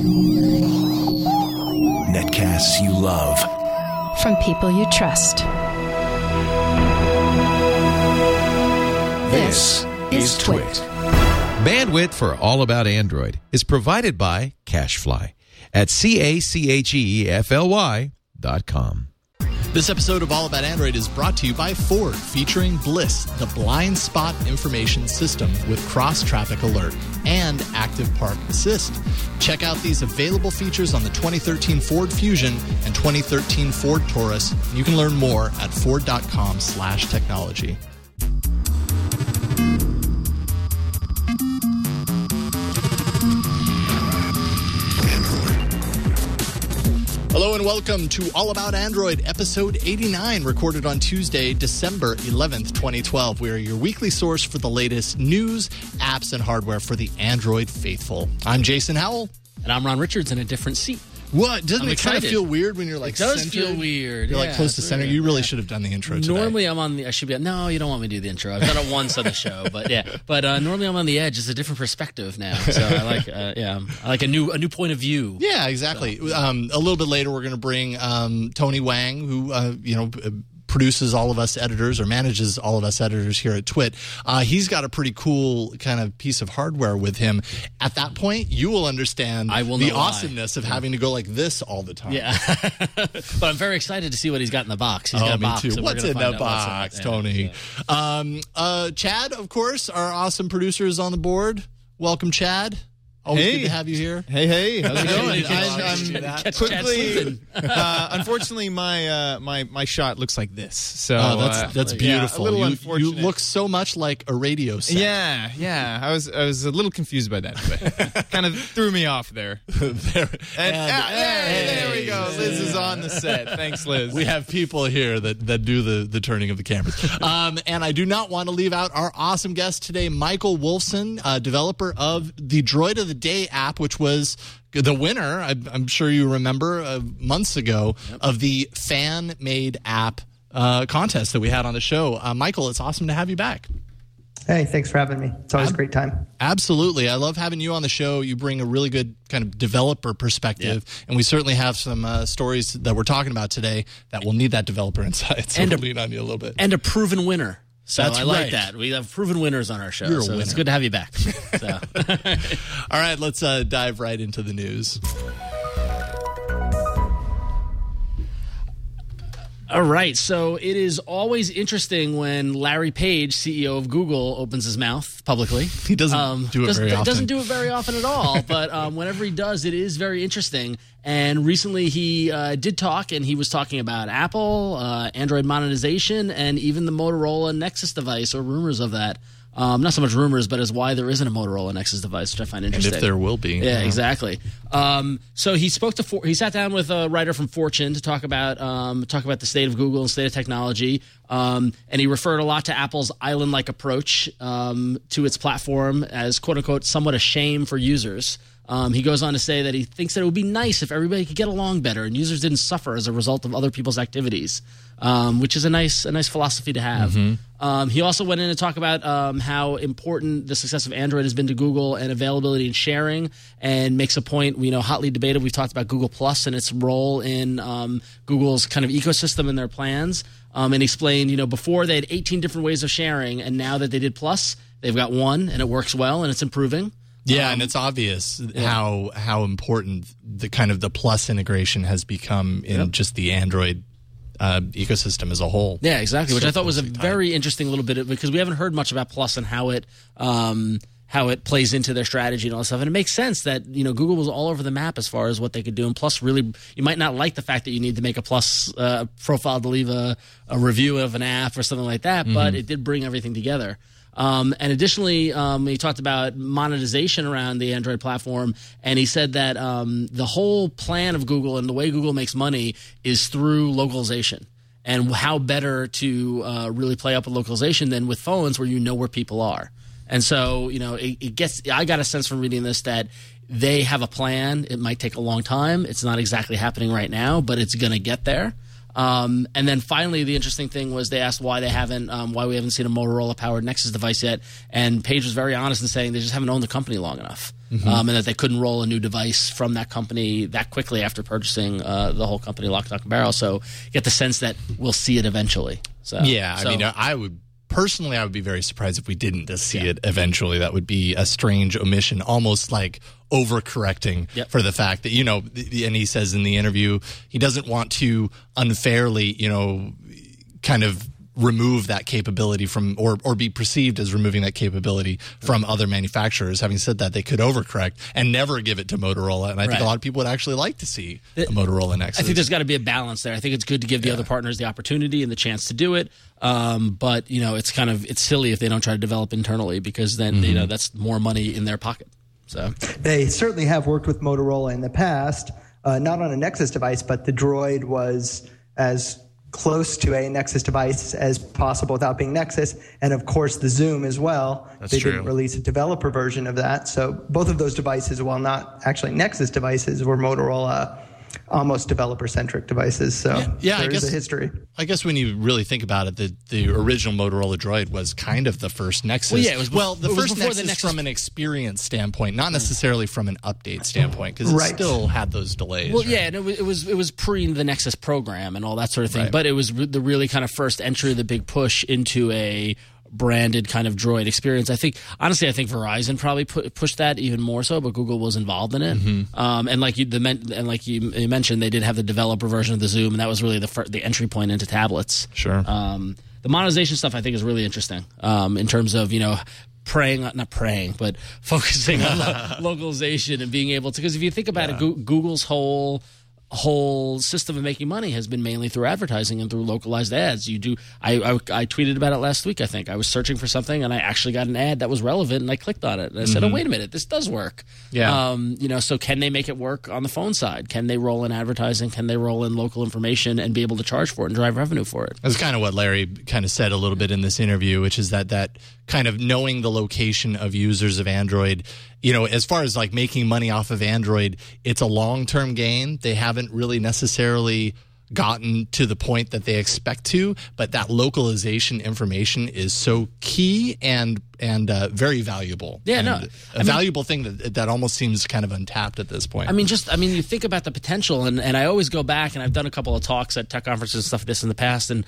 Netcasts you love. From people you trust. This is Twit. Bandwidth for All About Android is provided by CacheFly at CacheFly.com. This episode of All About Android is brought to you by Ford, featuring Bliss, the blind spot information system with cross-traffic alert and active park assist. Check out these available features on the 2013 Ford Fusion and 2013 Ford Taurus. You can learn more at ford.com/technology. Hello and welcome to All About Android, episode 89, recorded on Tuesday, December 11th, 2012. We are your weekly source for the latest news, apps, and hardware for the Android faithful. I'm Jason Howell. And I'm Ron Richards in a different seat. What? Doesn't it kind of feel weird when you're like centered? It does feel weird. You're like close to center. You really should have done the intro today. Normally I'm on the... I should be... No, you don't want me to do the intro. I've done it once on the show, but yeah. But normally I'm on the edge. It's a different perspective now. So I like... I like a new point of view. Yeah, exactly. So. A little bit later we're going to bring Tony Wang, who produces all of us editors or manages all of us editors here at Twit. He's got a pretty cool kind of piece of hardware with him. At that point, you will understand the awesomeness of having to go like this all the time. Yeah. But I'm very excited to see what he's got in the box. He's got a box. Me too. What's in the box, Tony? Yeah. Chad, of course, our awesome producer, is on the board. Welcome, Chad. Always good to have you here. Hey, how's it going? I'm quickly. Unfortunately, my shot looks like this. So that's beautiful. Yeah, a little unfortunate. You look so much like a radio set. Yeah. I was a little confused by that, but kind of threw me off there. There we go. Liz is on the set. Thanks, Liz. We have people here that do the turning of the cameras. And I do not want to leave out our awesome guest today, Michael Wolfson, developer of the Droid of the Day app, which was the winner, I'm sure you remember, months ago, of the fan-made app contest that we had on the show. Michael, it's awesome to have you back. Hey, thanks for having me. It's always a great time. Absolutely. I love having you on the show. You bring a really good kind of developer perspective, and we certainly have some stories that we're talking about today that will need that developer insight, so we'll lean on you a little bit. And a proven winner. So That's I like that. We have proven winners on our show. You're a so winner. It's good to have you back. So. All right, let's dive right into the news. All right, so it is always interesting when Larry Page, CEO of Google, opens his mouth publicly. He doesn't do it very often. Doesn't do it very often at all, but whenever he does, it is very interesting. And recently he did talk, and he was talking about Apple, Android monetization, and even the Motorola Nexus device, or rumors of that. Not so much rumors, but as why there isn't a Motorola Nexus device, which I find interesting. And if there will be. Yeah, exactly. So he he sat down with a writer from Fortune to talk about the state of Google and state of technology. And he referred a lot to Apple's island-like approach to its platform as, quote unquote, somewhat a shame for users. He goes on to say that he thinks that it would be nice if everybody could get along better and users didn't suffer as a result of other people's activities, which is a nice philosophy to have. Mm-hmm. He also went in to talk about how important the success of Android has been to Google and availability and sharing, and makes a point, hotly debated. We've talked about Google Plus and its role in Google's kind of ecosystem and their plans. And explained, before they had 18 different ways of sharing, and now that they did Plus, they've got one, and it works well, and it's improving. Yeah, and it's obvious how important the kind of the Plus integration has become in just the Android ecosystem as a whole. Yeah, exactly. Which I thought was a very interesting little bit because we haven't heard much about Plus and how it plays into their strategy and all that stuff. And it makes sense that Google was all over the map as far as what they could do. And Plus, really, you might not like the fact that you need to make a Plus profile to leave a review of an app or something like that, but it did bring everything together. And additionally, he talked about monetization around the Android platform, and he said that the whole plan of Google and the way Google makes money is through localization. And how better to really play up with localization than with phones where where people are. And so, I got a sense from reading this that they have a plan. It might take a long time. It's not exactly happening right now, but it's going to get there. And then finally, the interesting thing was they asked why we haven't seen a Motorola-powered Nexus device yet. And Page was very honest in saying they just haven't owned the company long enough. and that they couldn't roll a new device from that company that quickly after purchasing the whole company, Lock, Stock, and Barrel. So you get the sense that we'll see it eventually. I mean, I would be very surprised if we didn't just see it eventually. That would be a strange omission, almost like overcorrecting for the fact that, and he says in the interview, he doesn't want to unfairly, kind of remove that capability from or be perceived as removing that capability from other manufacturers. Having said that, they could overcorrect and never give it to Motorola, and I think a lot of people would actually like to see a Motorola Nexus. I think there's got to be a balance there. I think it's good to give the other partners the opportunity and the chance to do it, but it's silly if they don't try to develop internally, because then that's more money in their pocket. So they certainly have worked with Motorola in the past, not on a Nexus device, but the Droid was as close to a Nexus device as possible without being Nexus, and of course the Zoom as well. They didn't release a developer version of that, so both of those devices, while not actually Nexus devices, were Motorola almost developer-centric devices. So there's a history. I guess when you really think about it, the original Motorola Droid was kind of the first Nexus. The first Nexus from an experience standpoint, not necessarily from an update standpoint, because it still had those delays. Well, and it was pre the Nexus program and all that sort of thing, but it was the really kind of first entry, the big push into a branded kind of Droid experience. I think Verizon probably pushed that even more so, but Google was involved in it. And like you mentioned, they did have the developer version of the Zoom, and that was really the entry point into tablets. Sure. The monetization stuff I think is really interesting in terms of not praying, but focusing on localization and being able to. Because if you think about it, Google's whole system of making money has been mainly through advertising and through localized ads. I tweeted about it last week, I think. I was searching for something and I actually got an ad that was relevant and I clicked on it and I said, oh, wait a minute, this does work. So can they make it work on the phone side? Can they roll in advertising? Can they roll in local information and be able to charge for it and drive revenue for it? That's kind of what Larry kind of said a little bit in this interview, which is that kind of knowing the location of users of Android, as far as like making money off of Android, it's a long-term gain. They haven't really necessarily gotten to the point that they expect to, but that localization information is so key and very valuable. Valuable thing that almost seems kind of untapped at this point. You think about the potential, and I always go back, and I've done a couple of talks at tech conferences and stuff like this in the past, and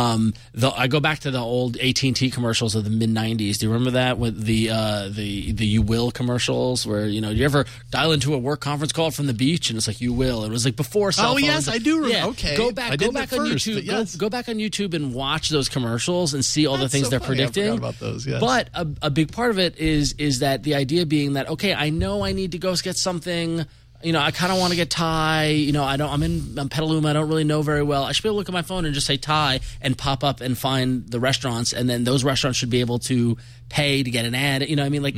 I go back to the old AT&T commercials of the mid-'90s. Do you remember that with the You Will commercials, where you ever dial into a work conference call from the beach and it's like You Will? It was like before cell phones. Oh yes, I do remember. Yeah. Okay, go back on YouTube. Go back on YouTube and watch those commercials and see all the things they're predicting. I forgot about those. Yes. But a big part of it is that the idea being that, okay, I know I need to go get something. I kind of want to get Thai. I'm in Petaluma. I don't really know very well. I should be able to look at my phone and just say Thai and pop up and find the restaurants, and then those restaurants should be able to pay to get an ad. In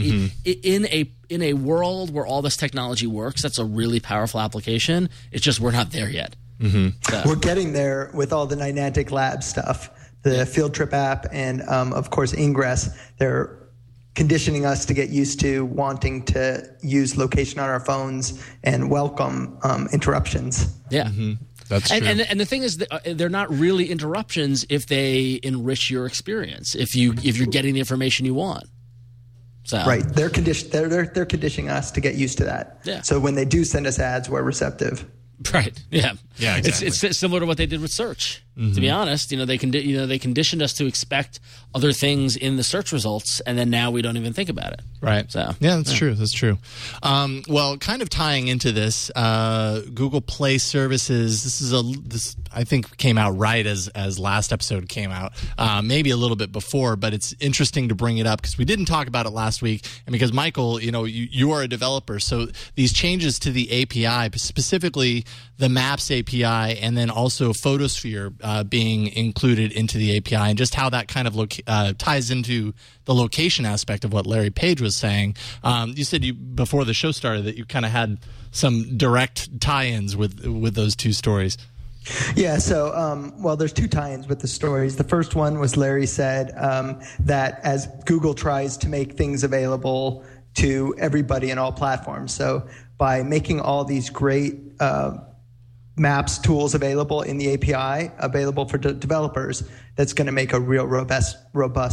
a world where all this technology works, that's a really powerful application. It's just we're not there yet. So. We're getting there with all the Niantic Lab stuff, the Field Trip app, and of course Ingress. They're conditioning us to get used to wanting to use location on our phones and welcome interruptions. Yeah. That's true. And the thing is, they're not really interruptions if they enrich your experience. If you're getting the information you want. So. Right, they're conditioning us to get used to that. Yeah. So when they do send us ads, we're receptive. Right. Yeah. Yeah. Exactly. It's similar to what they did with search. To be honest, they conditioned us to expect other things in the search results, and then now we don't even think about it. Right. So that's true. That's true. Well, kind of tying into this, Google Play Services. This I think came out right as last episode came out, maybe a little bit before, but it's interesting to bring it up because we didn't talk about it last week, and because Michael, you are a developer, so these changes to the API, specifically the Maps API, and then also Photosphere being included into the API, and just how that kind of ties into the location aspect of what Larry Page was saying. You said before the show started that you kind of had some direct tie-ins with those two stories. Yeah, so, there's two tie-ins with the stories. The first one was Larry said that as Google tries to make things available to everybody in all platforms, so by making all these great Maps tools available in the API, available for developers, that's going to make a real robust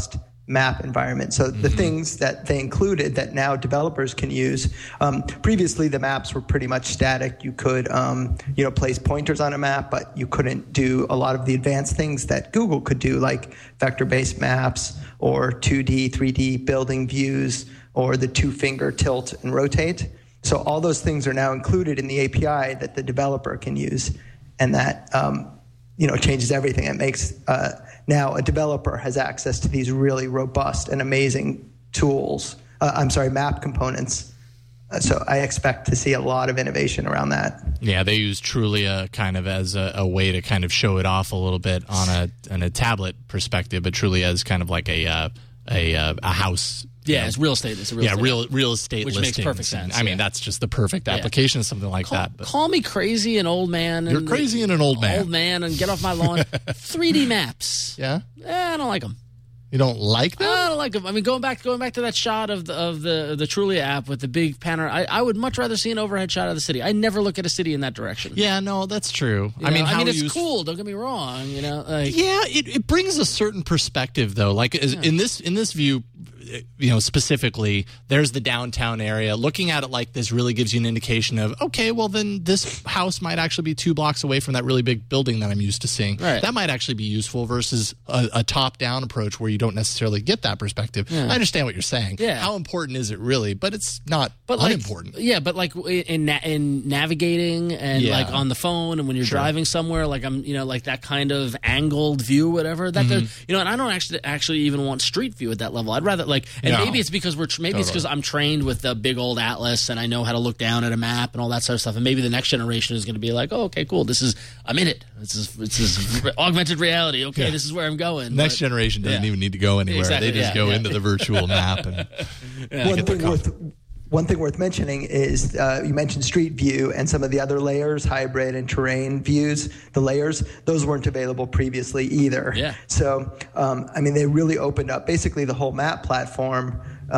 map environment. So the things that they included that now developers can use, previously the maps were pretty much static. You could, place pointers on a map, but you couldn't do a lot of the advanced things that Google could do, like vector-based maps or 2D, 3D building views or the 2-finger tilt and rotate. So all those things are now included in the API that the developer can use, and that changes everything. It makes now a developer has access to these really robust and amazing tools. Map components. So I expect to see a lot of innovation around that. Yeah, they use Trulia kind of as a way to kind of show it off a little bit on a tablet perspective, but Trulia is kind of like a house. Yeah, it's real estate. It's a real estate. real estate which listings. makes perfect sense. I mean, that's just the perfect application of something like that. But Call me crazy and old man. You're crazy and an old man. Old man, and get off my lawn. 3D maps. Yeah? I don't like them. You don't like them? I don't like them. I mean, going back to that shot of the Trulia app with the big panner, I would much rather see an overhead shot of the city. I never look at a city in that direction. Yeah, no, that's true. It's cool. Don't get me wrong. It brings a certain perspective though. Like in this view, specifically, there's the downtown area. Looking at it like this really gives you an indication of, okay, well then this house might actually be 2 blocks away from that really big building that I'm used to seeing. Right. That might actually be useful versus a top-down approach where you don't necessarily get that perspective. Yeah. I understand what you're saying. Yeah. How important is it really? But it's not unimportant. But like in navigating and like on the phone and when you're driving somewhere, like like that kind of angled view, whatever. That and I don't actually even want street view at that level. I'd rather maybe it's because it's because I'm trained with the big old atlas and I know how to look down at a map and all that sort of stuff. And maybe the next generation is going to be like, oh, okay, cool. I'm in it. It's augmented reality. Okay, this is where I'm going. Next generation doesn't even need to go anywhere. Exactly, they just go into the virtual map. And One thing worth mentioning is you mentioned Street View and some of the other layers, hybrid and terrain views, the layers, those weren't available previously either. Yeah. So, they really opened up basically the whole map platform.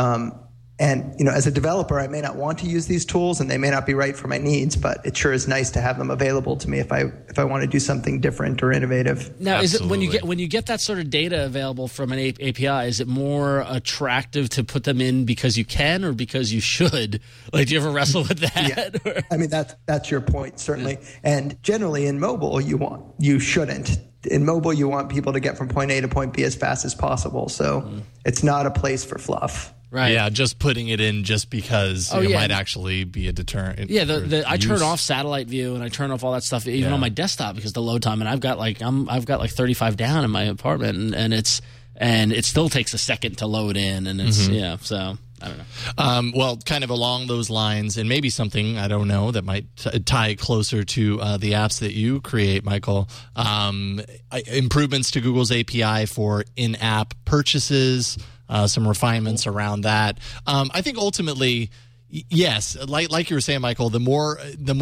And, as a developer, I may not want to use these tools and they may not be right for my needs, but it sure is nice to have them available to me if I want to do something different or innovative. Now, is it when you get that sort of data available from an API, is it more attractive to put them in because you can or because you should? Like, do you ever wrestle with that? Yeah. That's your point, certainly. Yeah. And generally in mobile, you shouldn't. In mobile, you want people to get from point A to point B as fast as possible. So it's not a place for fluff. Right. Yeah, just putting it in just because it might actually be a deterrent. Yeah, I turn off satellite view and I turn off all that stuff even on my desktop because the load time, and I've got like 35 down in my apartment, and it still takes a second to load in, and it's so I don't know. Well, kind of along those lines, and maybe something, I don't know, that might tie closer to the apps that you create, Michael. Improvements to Google's API for in-app purchases. Some refinements around that. I think ultimately, yes, like you were saying, Michael, the more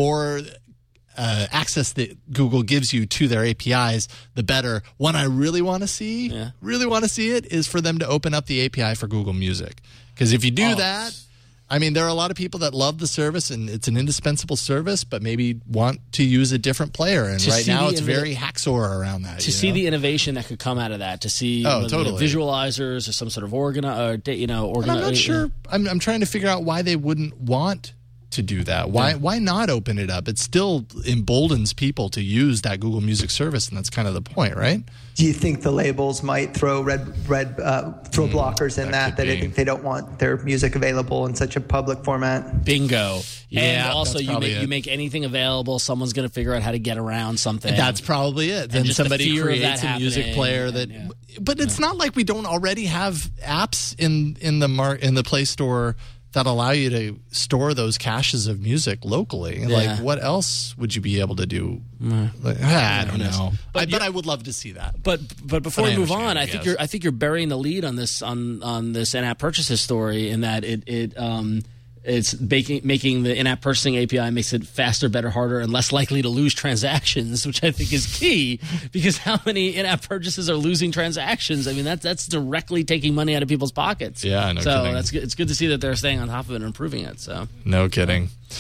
access that Google gives you to their APIs, the better. One I really want to see it is for them to open up the API for Google Music. Because if you do that, there are a lot of people that love the service and it's an indispensable service, but maybe want to use a different player. And right now it's very haxor around that. To see the innovation that could come out of that, to see visualizers or some sort of I'm not sure. I'm trying to figure out why they wouldn't want to do that. Why not open it up? It still emboldens people to use that Google Music service, and that's kind of the point, right? Do you think the labels might throw throw blockers in that they don't want their music available in such a public format? Bingo. Yeah. And also, you make anything available, someone's going to figure out how to get around something. That's probably it. Then somebody creates a music player but it's not like we don't already have apps in the Play Store that allow you to store those caches of music locally. Yeah. Like, what else would you be able to do? I don't know. But I would love to see that. But before we move on, I think you're burying the lead on this this in-app purchases story, in that it's making the in-app purchasing API makes it faster, better, harder, and less likely to lose transactions, which I think is key, because how many in-app purchases are losing transactions? That's directly taking money out of people's pockets. Yeah, no kidding. So it's good to see that they're staying on top of it and improving it. So no kidding.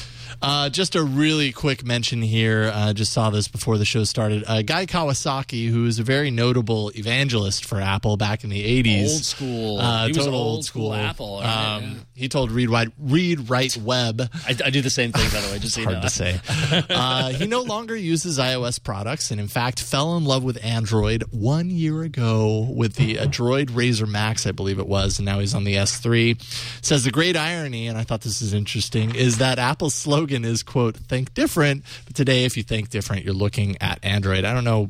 Just a really quick mention here. Just saw this before the show started. Guy Kawasaki, who is a very notable evangelist for Apple back in the 80s. Old school. He was total old school Apple. Right? He told Read Write Web. I do the same thing, by the way. Just so you know. Hard to say. He no longer uses iOS products and, in fact, fell in love with Android 1 year ago with the Droid Razr Max, I believe it was, and now he's on the S3. Says the great irony, and I thought this is interesting, is that Apple's slogan is, quote, think different. But today, if you think different, you're looking at Android. I don't know,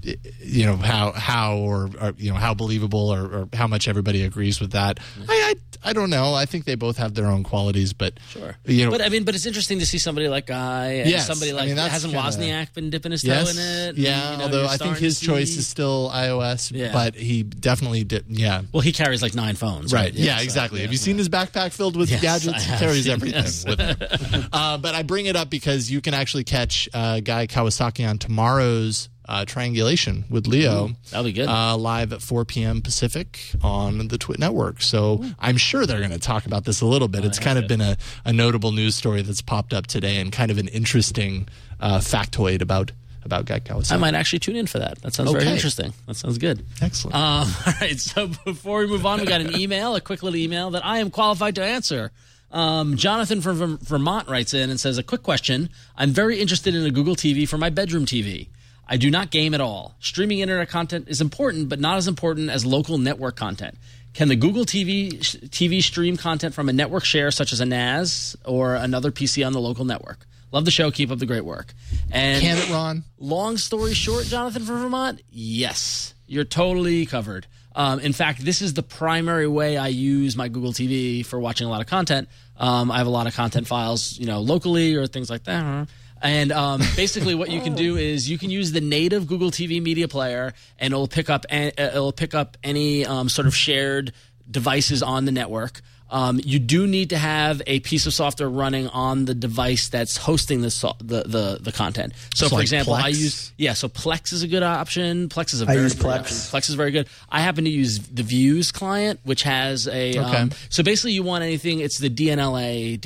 how or how believable or how much everybody agrees with that. I don't know. I think they both have their own qualities, but sure. But it's interesting to see somebody like Guy and somebody like hasn't Wozniak been dipping his toe in it? Yeah, although I think his choice is still iOS, but he definitely did. Yeah. Well, he carries like 9 phones, right? Yeah, exactly. Have you seen his backpack filled with gadgets? He carries everything with him. But I bring it up because you can actually catch Guy Kawasaki on tomorrow's Triangulation with Leo. That'll be good. Live at 4 p.m. Pacific on the Twit Network. So I'm sure they're going to talk about this a little bit. It's kind of been a notable news story that's popped up today and kind of an interesting factoid about Guy Kawasaki. I might actually tune in for that. That sounds very interesting. That sounds good. Excellent. All right. So before we move on, we got an email, a quick little email that I am qualified to answer. Jonathan from Vermont writes in and says, a quick question. I'm very interested in a Google TV for my bedroom TV. I do not game at all. Streaming internet content is important, but not as important as local network content. Can the Google TV stream content from a network share, such as a NAS or another PC on the local network? Love the show. Keep up the great work. And can it, Ron? Long story short, Jonathan from Vermont, yes. You're totally covered. In fact, this is the primary way I use my Google TV for watching a lot of content. I have a lot of content files, locally or things like that. And basically, what you can do is you can use the native Google TV media player, and it'll pick up any sort of shared devices on the network. You do need to have a piece of software running on the device that's hosting the content. So, for example, Plex? So Plex is a good option. Plex is a very good option. Plex is very good. I happen to use the Views client, which has a so basically you want anything. It's the DLNA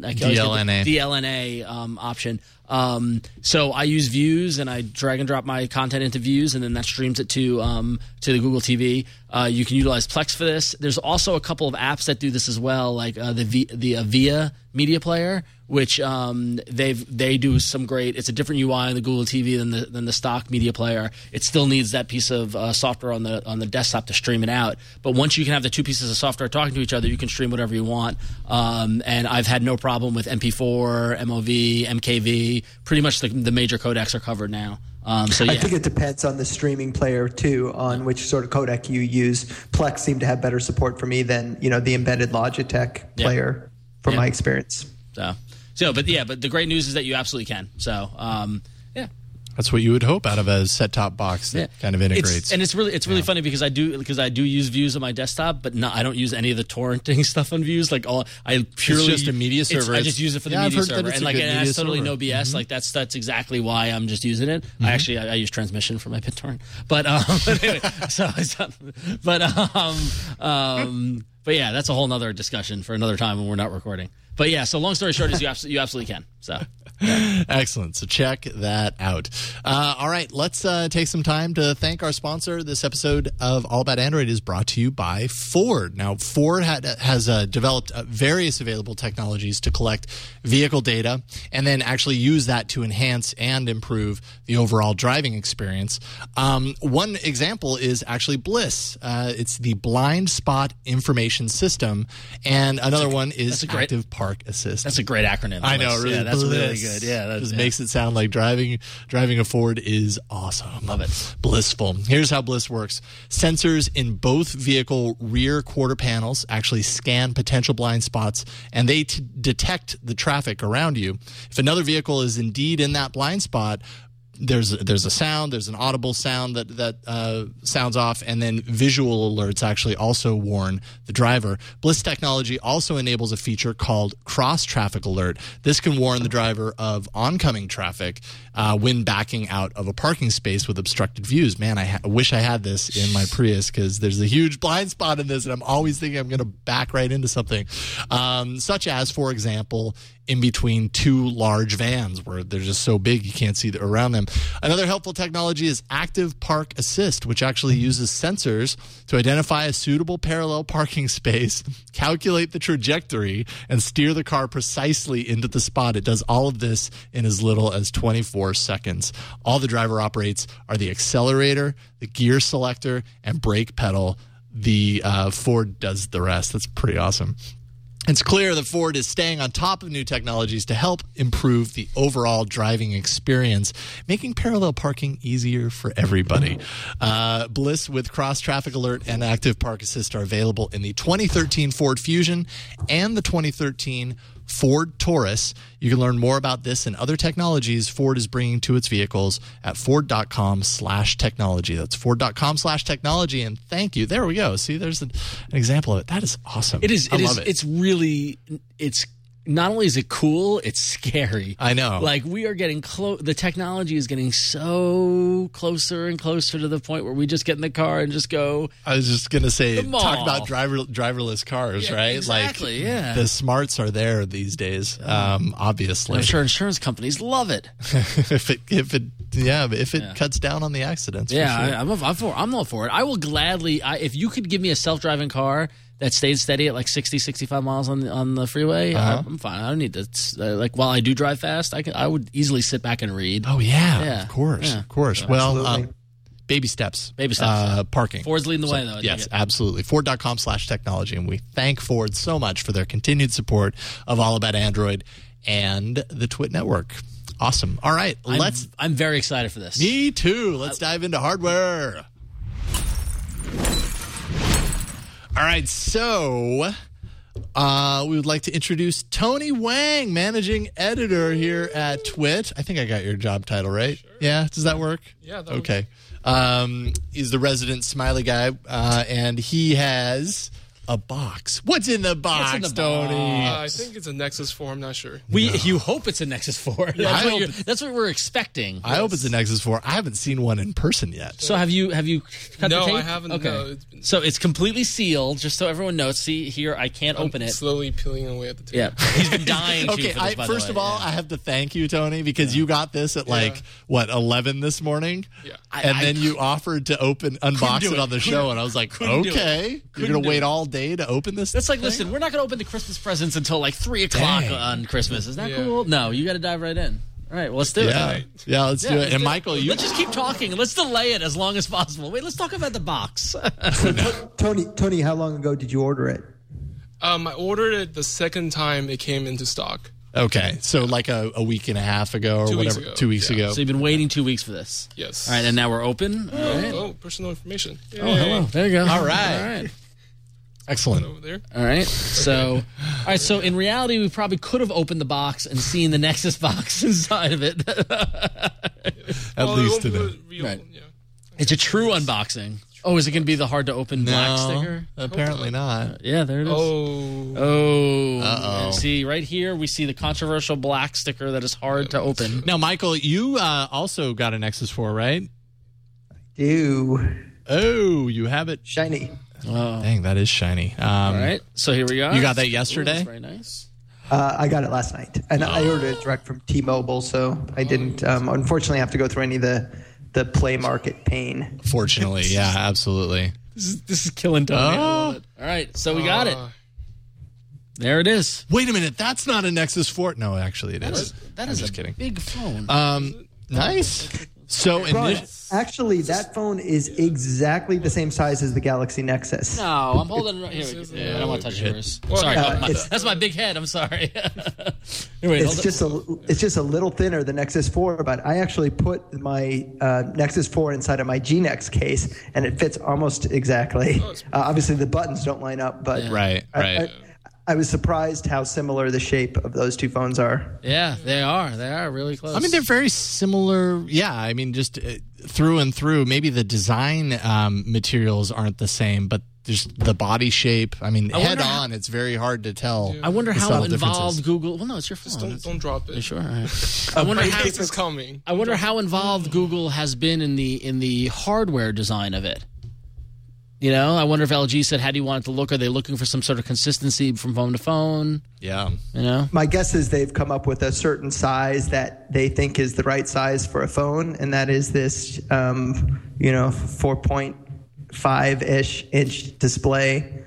option. So I use Views and I drag and drop my content into Views, and then that streams it to the Google TV. You can utilize Plex for this. There's also a couple of apps that do this as well, like the Avia media player, which they do some great. It's a different UI on the Google TV than the stock media player. It still needs that piece of software on the desktop to stream it out. But once you can have the two pieces of software talking to each other, you can stream whatever you want. And I've had no problem with MP4, MOV, MKV. Pretty much the major codecs are covered now. I think it depends on the streaming player too, on which sort of codec you use. Plex seemed to have better support for me than the embedded Logitech player, from my experience. But the great news is that you absolutely can. So that's what you would hope out of a set-top box that kind of integrates. It's really funny because I do use Views on my desktop, but I don't use any of the torrenting stuff on Views. Like it's just a media server. I just use it for the media server, and it's totally no BS. Mm-hmm. Like that's exactly why I'm just using it. Mm-hmm. I use Transmission for my BitTorrent, but anyway, but yeah, that's a whole nother discussion for another time when we're not recording. But yeah, so long story short is you absolutely can. So. Excellent. So check that out. All right, let's take some time to thank our sponsor. This episode of All About Android is brought to you by Ford. Now, Ford has developed various available technologies to collect vehicle data and then actually use that to enhance and improve the overall driving experience. One example is actually Bliss. It's the Blind Spot Information System, and another one is Active Park Assist. That's a great acronym. I know, really. Yeah, that's really good. Yeah, that just makes it sound like driving a Ford is awesome. Love it. Blissful. Here's how Bliss works. Sensors in both vehicle rear quarter panels actually scan potential blind spots, and they detect the traffic around you. If another vehicle is indeed in that blind spot, there's a sound, there's an audible sound that sounds off, and then visual alerts actually also warn the driver. Bliss technology also enables a feature called cross traffic alert. This can warn the driver of oncoming traffic when backing out of a parking space with obstructed views. Man, I wish I had this in my Prius, because there's a huge blind spot in this, and I'm always thinking I'm going to back right into something, such as, for example, in between two large vans where they're just so big you can't see around them. Another helpful technology is Active Park Assist, which actually uses sensors to identify a suitable parallel parking space, calculate the trajectory, and steer the car precisely into the spot. It does all of this in as little as 24 seconds. All the driver operates are the accelerator, the gear selector, and brake pedal. The Ford does the rest. That's pretty awesome. It's clear that Ford is staying on top of new technologies to help improve the overall driving experience, making parallel parking easier for everybody. Bliss with Cross Traffic Alert and Active Park Assist are available in the 2013 Ford Fusion and the 2013 Ford Taurus. You can learn more about this and other technologies Ford is bringing to its vehicles at Ford.com/technology. That's Ford.com/technology. And thank you. There we go. See, there's an example of it. That is awesome. It is. I love it. It's really. It's not only is it cool, it's scary. I know. Like, we are getting close. The technology is getting so closer and closer to the point where we just get in the car and just go. I was just gonna say, The mall. talk about driverless cars, right? Exactly. Like, yeah. the smarts are there these days. Obviously, I'm sure insurance companies love it. if it cuts down on the accidents. for sure. I'm all for it. I will gladly. if you could give me a self-driving car that stays steady at like 60, 65 miles on the freeway, I'm fine. I don't need to. Like, while I do drive fast, I would easily sit back and read. Oh yeah, Yeah. of course, Yeah. of course. Well, Absolutely. baby steps. Baby steps. Parking. Ford's leading the way, though. I Yes, think. absolutely. Ford.com/technology. And we thank Ford so much for their continued support of All About Android and the Twit Network. Awesome. All right, I'm very excited for this. Me too. Let's dive into hardware. All right, so we would like to introduce Tony Wang, managing editor here at Twit. I think I got your job title right. Sure. Yeah, does that work? Yeah. Okay. He's the resident smiley guy, and he has a box. What's in the box, What's in the Tony? I think it's a Nexus 4. I'm not sure. You hope it's a Nexus 4. That's what we're expecting. I hope it's a Nexus 4. I haven't seen one in person yet. So have you cut No, the tape? I haven't. Okay. No, it's been- So it's completely sealed, just so everyone knows. See here, I can't open it. Slowly peeling away at the tape. Yeah, he's been dying. Okay, for this, by the first way. of all, Yeah. I have to thank you, Tony, because you got this at 11 this morning? Yeah. And then you offered to unbox do it it. on the show, and I was like, Couldn't do it. okay, you're Couldn't going to do wait it. all day to open this That's like, thing? listen, we're not going to open the Christmas presents until like 3:00 Dang. on Christmas. Is that Yeah. cool? No, you got to dive right in. All right, well, let's do it. Yeah, let's do it. let's And do Michael, you... Let's just keep talking and let's delay it as long as possible. Wait, let's talk about the box. Tony, how long ago did you order it? I ordered it the second time it came into stock. Okay, so like a week and a half ago or 2 weeks whatever. ago. 2 weeks Yeah. ago. So you've been waiting 2 weeks for this. Yes. All right, and now we're open. All right. Oh, personal information. Oh, hello. There you go. All right. All right. Excellent. Over there. All right. So, So in reality, we probably could have opened the box and seen the Nexus box inside of it. At least to know. Right. It's a true unboxing. Oh, is it going to be the hard to open black No, sticker? apparently not. Yeah, there it is. Oh. Oh. Uh-oh. See, right here, we see the controversial black sticker that is hard to open. Now, Michael, you also got a Nexus 4, right? Ew. Oh, you have it. Shiny. Oh. Dang, that is shiny. All right. So here we are. You got that Ooh, yesterday? that's very nice. I got it last night, and I ordered it direct from T-Mobile, so I didn't unfortunately have to go through any of the Play Market pain. Fortunately, yeah, absolutely. This is killing Tony. I love it. All right. So we got it. There it is. Wait a minute, that's not a Nexus 4. No, actually, it is. That I'm is just a kidding. big phone. Nice. So, But actually, that phone is exactly the same size as the Galaxy Nexus. No, I'm holding it right here. Yeah, I don't want to touch yours. Sorry, that's my big head. I'm sorry. Anyway, It's just a little thinner than Nexus 4, but I actually put my Nexus 4 inside of my G-Nex case, and it fits almost exactly. Obviously, the buttons don't line up, but right. I was surprised how similar the shape of those two phones are. Yeah, they are. They are really close. I mean, they're very similar. Yeah, I mean, just through and through. Maybe the design materials aren't the same, but just the body shape. I mean, head on, it's very hard to tell. I wonder the how subtle involved differences. Google. Well, no, it's your phone. Just don't drop it. Sure. All right. I wonder how It's coming. I wonder how involved Google has been in the hardware design of it. You know, I wonder if LG said, how do you want it to look? Are they looking for some sort of consistency from phone to phone? Yeah. You know? My guess is they've come up with a certain size that they think is the right size for a phone, and that is this, 4.5-ish inch display.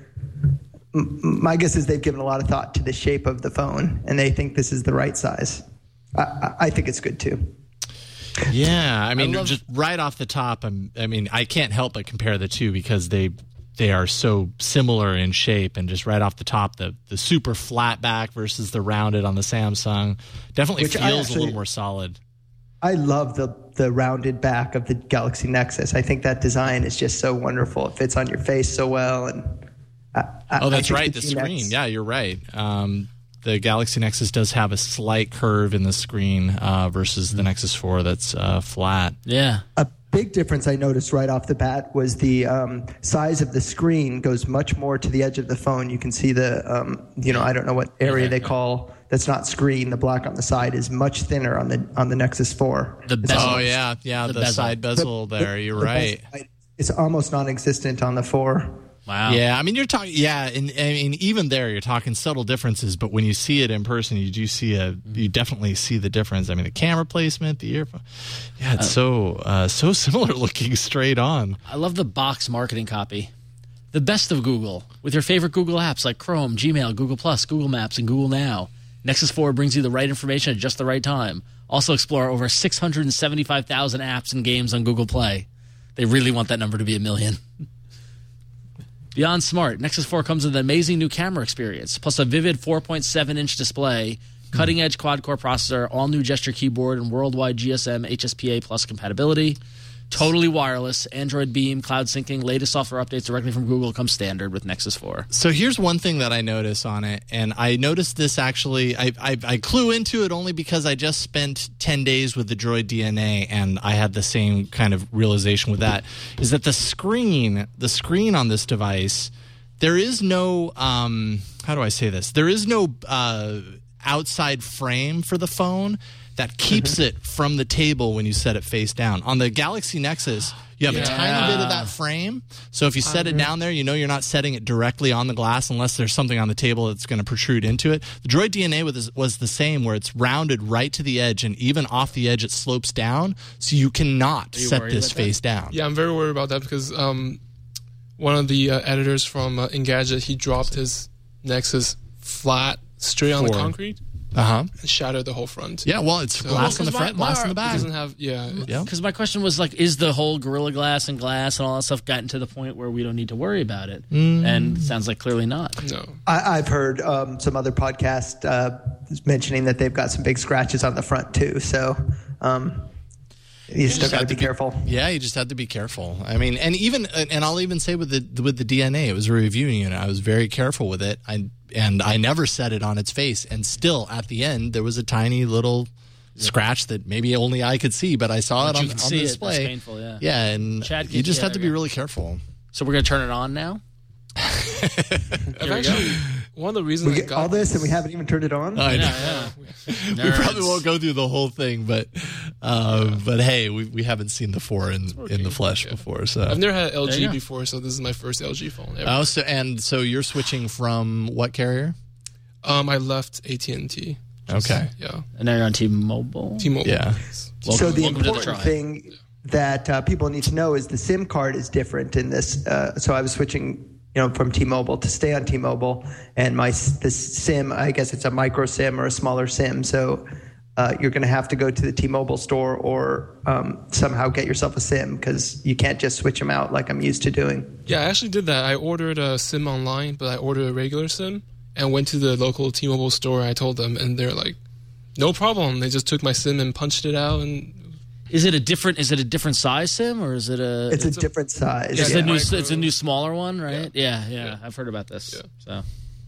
My guess is they've given a lot of thought to the shape of the phone, and they think this is the right size. I think it's good, too. Yeah, I mean, just right off the top, I can't help but compare the two because they are so similar in shape, and just right off the top, the super flat back versus the rounded on the Samsung definitely feels a little more solid. I love the rounded back of the Galaxy Nexus. I think that design is just so wonderful. It fits on your face so well, and that's right, the screen. Yeah, you're right. The Galaxy Nexus does have a slight curve in the screen versus the Nexus 4 that's flat. Yeah. A big difference I noticed right off the bat was the size of the screen goes much more to the edge of the phone. You can see the, I don't know what area they call that's not screen. The black on the side is much thinner on the Nexus 4. The bezel. Oh, yeah, the side bezel there. You're right. It's almost non-existent on the 4. Wow. Yeah, I mean, you're talking. Yeah, and I mean, even there, you're talking subtle differences. But when you see it in person, you definitely see the difference. I mean, the camera placement, the earphone. Yeah, it's so similar looking straight on. I love the box marketing copy. The best of Google with your favorite Google apps like Chrome, Gmail, Google Plus, Google Maps, and Google Now. Nexus 4 brings you the right information at just the right time. Also, explore over 675,000 apps and games on Google Play. They really want that number to be 1 million. Beyond smart, Nexus 4 comes with an amazing new camera experience, plus a vivid 4.7-inch display, cutting-edge quad-core processor, all-new gesture keyboard, and worldwide GSM HSPA Plus compatibility. Totally wireless, Android Beam, cloud syncing, latest software updates directly from Google come standard with Nexus 4. So here's one thing that I notice on it, and I noticed this actually, I clue into it only because I just spent 10 days with the Droid DNA, and I had the same kind of realization with that, is that the screen on this device, there is no, how do I say this? There is no outside frame for the phone that keeps it from the table when you set it face down. On the Galaxy Nexus, you have a tiny bit of that frame. So if you set it down there, you're not setting it directly on the glass unless there's something on the table that's going to protrude into it. The Droid DNA was the same, where it's rounded right to the edge, and even off the edge it slopes down, so you cannot set this face down. Yeah, I'm very worried about that because one of the editors from Engadget, he dropped his Nexus flat straight on the concrete. And shattered the whole front. Yeah, well, it's glass on the front, glass on the back. It doesn't have, Because my question was is the whole Gorilla Glass and glass and all that stuff gotten to the point where we don't need to worry about it? And it sounds like clearly not. No. I've heard some other podcast mentioning that they've got some big scratches on the front too. So you still got to be careful. Yeah, you just have to be careful. I mean, and I'll even say with the DNA, it was a reviewing unit. I was very careful with it. And I never set it on its face. And still, at the end, there was a tiny little scratch that maybe only I could see, but I saw it on the display. It's painful, yeah. Yeah, and Chad, you just have to be really careful. So we're going to turn it on now? One of the reasons we get all this and we haven't even turned it on. I know. We probably won't go through the whole thing, but hey, we haven't seen the 4 in the flesh before. So I've never had LG before, so this is my first LG phone ever. Oh, so you're switching from what carrier? I left AT&T. Okay. Yeah. And now you're on T-Mobile. Yeah. So the important thing that people need to know is the SIM card is different in this. So I was switching, from T-Mobile to stay on T-Mobile, and the SIM, I guess it's a micro SIM or a smaller SIM. So you're going to have to go to the T-Mobile store or somehow get yourself a SIM because you can't just switch them out like I'm used to doing. Yeah, I actually did that. I ordered a SIM online, but I ordered a regular SIM and went to the local T-Mobile store. I told them, and they're like, "No problem." They just took my SIM and punched it out. And is it a different size SIM, or is it a? It's a different size. It's a new smaller one, right? Yeah. I've heard about this. Yeah. So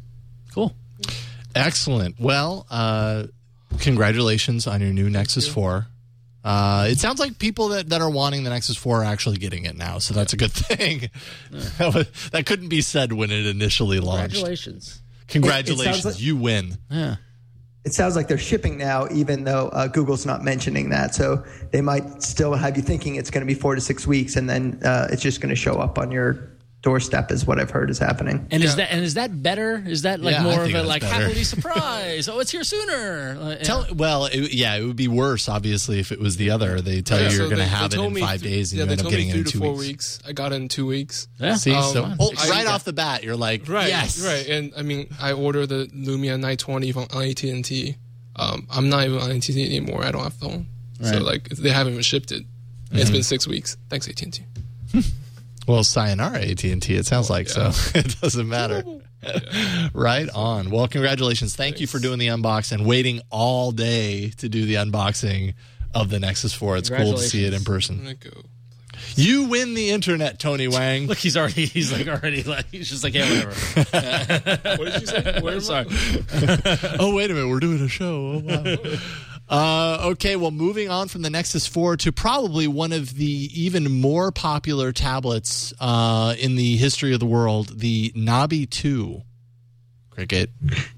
Cool. Excellent. Well, congratulations on your new Nexus 4. It sounds like people that are wanting the Nexus 4 are actually getting it now, so that's a good thing. That couldn't be said when it initially launched. Congratulations. Like, you win. Yeah. It sounds like they're shipping now, even though Google's not mentioning that. So they might still have you thinking it's going to be 4 to 6 weeks, and then it's just going to show up on your doorstep, is what I've heard is happening. And is that better? Is that like more of a like happily surprise? Oh, it's here sooner. It would be worse, obviously, if it was the other. They tell you you're going to have it in 5 days, and you end up getting it in 2 weeks. 3 to 4 weeks. I got it in 2 weeks. Yeah. See, right off the bat, you're like, yes, right. And I mean, I ordered the Lumia 920 from AT&T. I'm not even on AT&T anymore. I don't have phone, so like they haven't even shipped it. It's been 6 weeks. Thanks, AT&T. Well, sayonara, AT&T, it sounds like, so it doesn't matter. Right on. Well, congratulations. Thank you for doing the unbox and waiting all day to do the unboxing of the Nexus 4. It's cool to see it in person. You win the internet, Tony Wang. Look, he's just like, yeah, whatever. What did you say? Sorry. Oh, wait a minute. We're doing a show. Oh, wow. Okay, well, moving on from the Nexus 4 to probably one of the even more popular tablets in the history of the world, the Nabi 2. Cricket.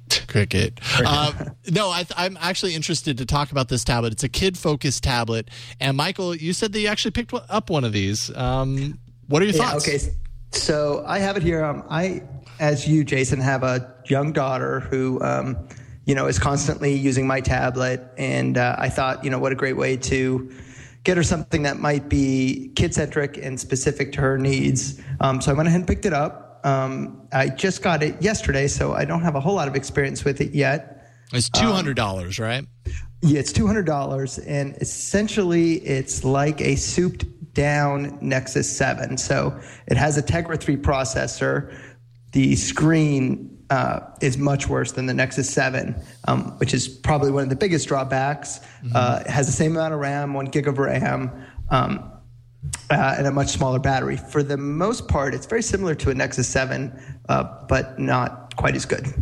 I'm actually interested to talk about this tablet. It's a kid-focused tablet. And, Michael, you said that you actually picked up one of these. What are your thoughts? Okay, so I have it here. I, as you, Jason, have a young daughter who is constantly using my tablet. And I thought, what a great way to get her something that might be kid-centric and specific to her needs. So I went ahead and picked it up. I just got it yesterday, so I don't have a whole lot of experience with it yet. It's $200, right? Yeah, it's $200. And essentially, it's like a souped-down Nexus 7. So it has a Tegra 3 processor. The screen is much worse than the Nexus 7, which is probably one of the biggest drawbacks. It has the same amount of RAM, 1 gig of RAM, and a much smaller battery. For the most part, it's very similar to a Nexus 7, but not quite as good.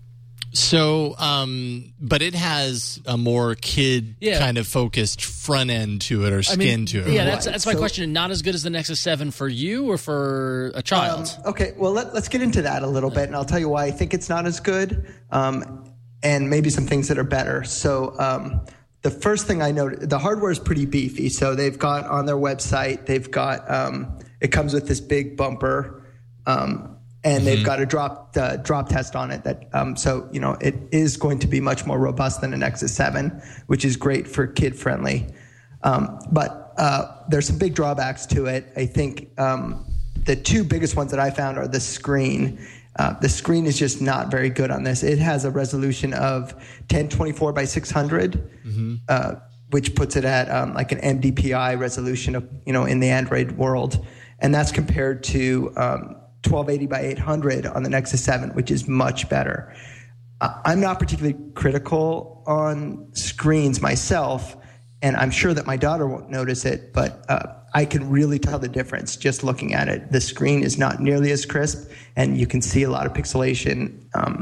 So, but it has a more kid kind of focused front end to it or skin to it. Yeah, that's my question. Not as good as the Nexus 7 for you or for a child? Okay, well, let's get into that a little bit, and I'll tell you why I think it's not as good, and maybe some things that are better. So the first thing I noted, the hardware is pretty beefy. So they've got on their website, they've got it comes with this big bumper, and they've got a drop test on it that so it is going to be much more robust than a Nexus 7, which is great for kid friendly. But there's some big drawbacks to it. I think the two biggest ones that I found are the screen. The screen is just not very good on this. It has a resolution of 1024 by 600, which puts it at like an MDPI resolution of in the Android world, and that's compared to 1280 by 800 on the Nexus 7, which is much better. I'm not particularly critical on screens myself, and I'm sure that my daughter won't notice it, but I can really tell the difference just looking at it. The screen is not nearly as crisp, and you can see a lot of pixelation,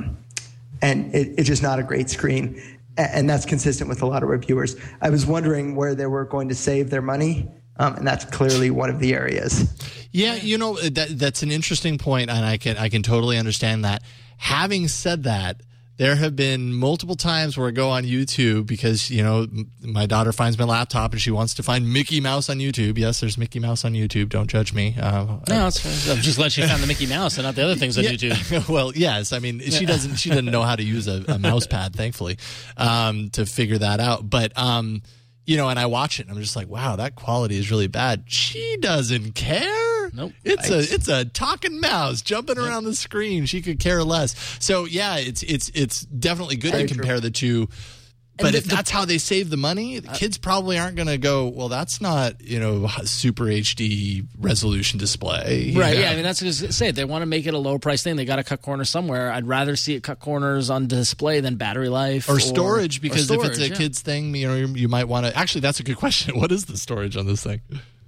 and it's just not a great screen. And that's consistent with a lot of reviewers. I was wondering where they were going to save their money, and that's clearly one of the areas. Yeah, that's an interesting point, and I can totally understand that. Having said that, there have been multiple times where I go on YouTube because, my daughter finds my laptop and she wants to find Mickey Mouse on YouTube. Yes, there's Mickey Mouse on YouTube. Don't judge me. No, it's fine. I'm just glad she found the Mickey Mouse and not the other things on YouTube. Well, yes. I mean, she doesn't know how to use a mouse pad, thankfully, to figure that out. But, and I watch it and I'm just like, wow, that quality is really bad. She doesn't care. Nope. It's a talking mouse jumping around the screen. She could care less. So yeah, it's definitely good to compare the two. But if that's how they save the money, the kids probably aren't going to go, well, that's not, super HD resolution display. Right, yeah. I mean, that's what I was going to say. If they want to make it a low price thing, they got to cut corners somewhere. I'd rather see it cut corners on display than battery life. Or storage, because if it's a kid's thing, you might want to. Actually, that's a good question. What is the storage on this thing?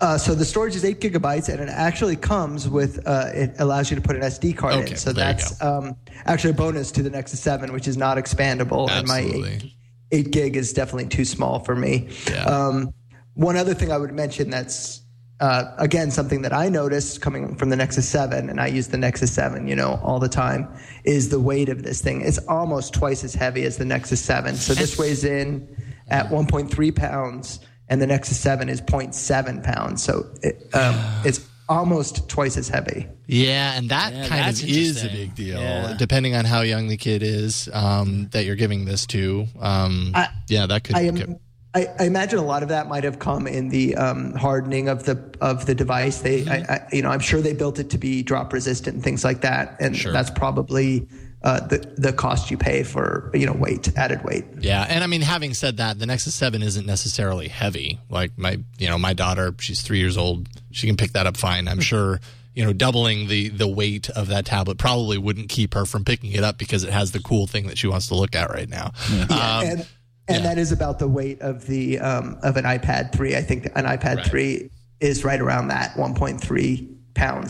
So the storage is 8 gigabytes, and it actually comes with, it allows you to put an SD card in. So that's actually a bonus to the Nexus 7, which is not expandable. Absolutely. And my 8 gig is definitely too small for me. Yeah. One other thing I would mention that's, again, something that I noticed coming from the Nexus 7, and I use the Nexus 7, all the time, is the weight of this thing. It's almost twice as heavy as the Nexus 7. So this weighs in at 1.3 pounds. And the Nexus 7 is 0.7 pounds. So it's almost twice as heavy. Yeah, and that kind of is a big deal, depending on how young the kid is that you're giving this to. That could... I imagine a lot of that might have come in the hardening of the device. I'm sure they built it to be drop resistant and things like that. And that's probably... the cost you pay for added weight. Yeah, and I mean, having said that, the Nexus 7 isn't necessarily heavy. Like my daughter, she's 3 years old. She can pick that up fine. I'm sure doubling the weight of that tablet probably wouldn't keep her from picking it up because it has the cool thing that she wants to look at right now. Yeah. And that is about the weight of the of an iPad 3. I think an iPad 3 is right around that 1.3 pounds.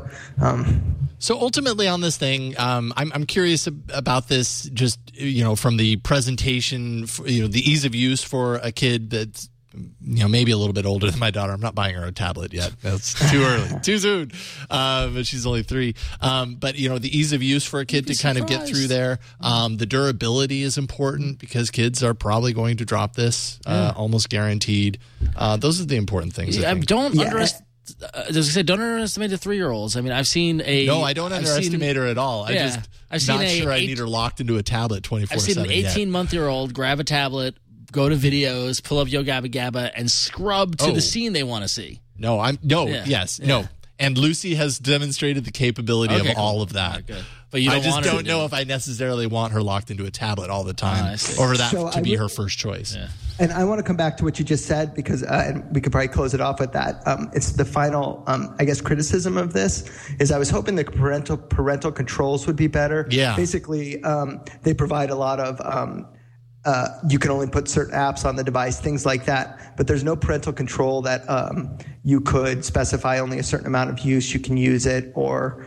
So ultimately on this thing, I'm curious about this just, from the presentation, the ease of use for a kid that's, maybe a little bit older than my daughter. I'm not buying her a tablet yet. That's too early, too soon. But she's only 3. But, the ease of use for a kid to kind of get through there. The durability is important because kids are probably going to drop this, almost guaranteed. Those are the important things. Don't underestimate. Don't underestimate the 3-year-olds. I mean, I've seen a... No, I don't underestimate her at all. I'm not sure I need her locked into a tablet 24/7. I've seen an 18-month-year-old grab a tablet, go to videos, pull up Yo Gabba Gabba, and scrub to the scene they want to see. No. And Lucy has demonstrated the capability of all of that. Good. But I just don't know if I necessarily want her locked into a tablet all the time, or that to be her first choice. Yeah. And I want to come back to what you just said because, and we could probably close it off with that. It's the final, criticism of this is I was hoping the parental controls would be better. Yeah. Basically, they provide a lot of, you can only put certain apps on the device, things like that. But there's no parental control that you could specify only a certain amount of use you can use it, or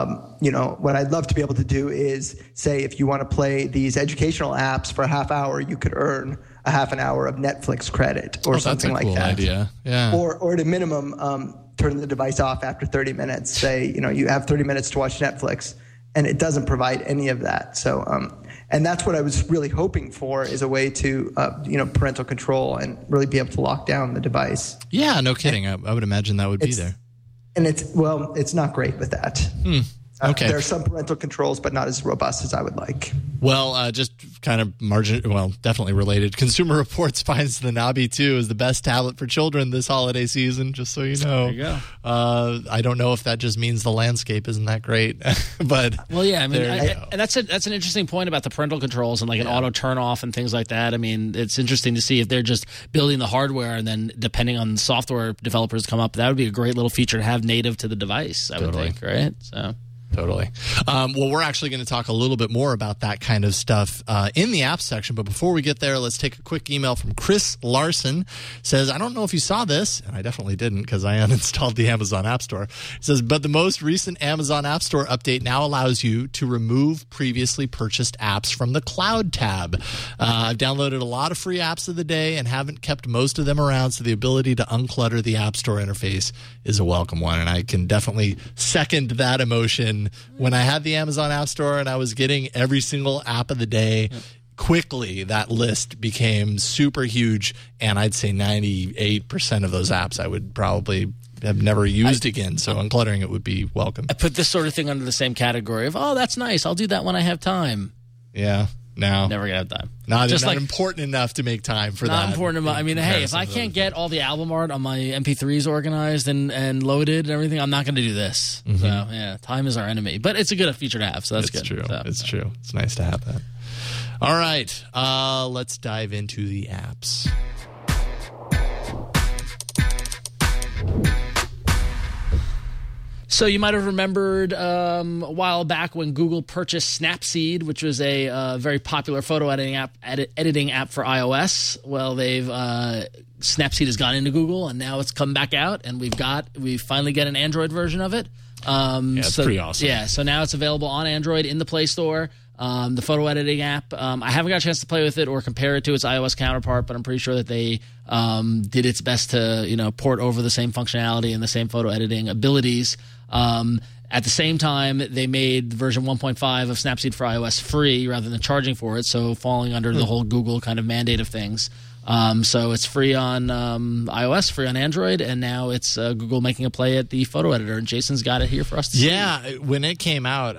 what I'd love to be able to do is say if you want to play these educational apps for a half hour, you could earn a half an hour of Netflix credit or something like that. That's a cool idea. Yeah. Or at a minimum, turn the device off after 30 minutes. Say, you have 30 minutes to watch Netflix, and it doesn't provide any of that. So, and that's what I was really hoping for is a way to, parental control and really be able to lock down the device. Yeah, no kidding. I would imagine that would be there. And it's not great with that. Okay. There are some parental controls, but not as robust as I would like. Well, just kind of definitely related. Consumer Reports finds the Nabi 2 is the best tablet for children this holiday season, just so you know. There you go. I don't know if that just means the landscape isn't that great, but... Well, yeah, I mean, and that's an interesting point about the parental controls and like an auto turn off and things like that. I mean, it's interesting to see if they're just building the hardware and then depending on software developers come up, that would be a great little feature to have native to the device, I would think, right? So... Totally. Well, we're actually going to talk a little bit more about that kind of stuff in the apps section. But before we get there, let's take a quick email from Chris Larson. Says, I don't know if you saw this, and I definitely didn't because I uninstalled the Amazon App Store. It says, but the most recent Amazon App Store update now allows you to remove previously purchased apps from the Cloud tab. I've downloaded a lot of free apps of the day and haven't kept most of them around, so the ability to unclutter the App Store interface is a welcome one. And I can definitely second that emotion. When I had the Amazon App Store and I was getting every single app of the day, quickly that list became super huge, and I'd say 98% of those apps I would probably have never used again, so uncluttering it would be welcome. I put this sort of thing under the same category of, that's nice, I'll do that when I have time. Yeah. No. Never gonna have time. Not important enough to make time for that. Not important enough. I mean, hey, if I can't get all the album art on my MP3s organized and loaded and everything, I'm not going to do this. Mm-hmm. So, yeah, time is our enemy. But it's a good feature to have, so that's good. True. So, it's true. It's nice to have that. All right. Let's dive into the apps. So you might have remembered a while back when Google purchased Snapseed, which was a very popular photo editing app for iOS. Well, Snapseed has gone into Google, and now it's come back out, and we finally get an Android version of it. It's pretty awesome. Yeah, so now it's available on Android in the Play Store. The photo editing app. I haven't got a chance to play with it or compare it to its iOS counterpart, but I'm pretty sure that they did its best to port over the same functionality and the same photo editing abilities. At the same time, they made version 1.5 of Snapseed for iOS free rather than charging for it, so falling under the whole Google kind of mandate of things. So it's free on iOS, free on Android, and now it's Google making a play at the photo editor, and Jason's got it here for us to see. Yeah, when it came out,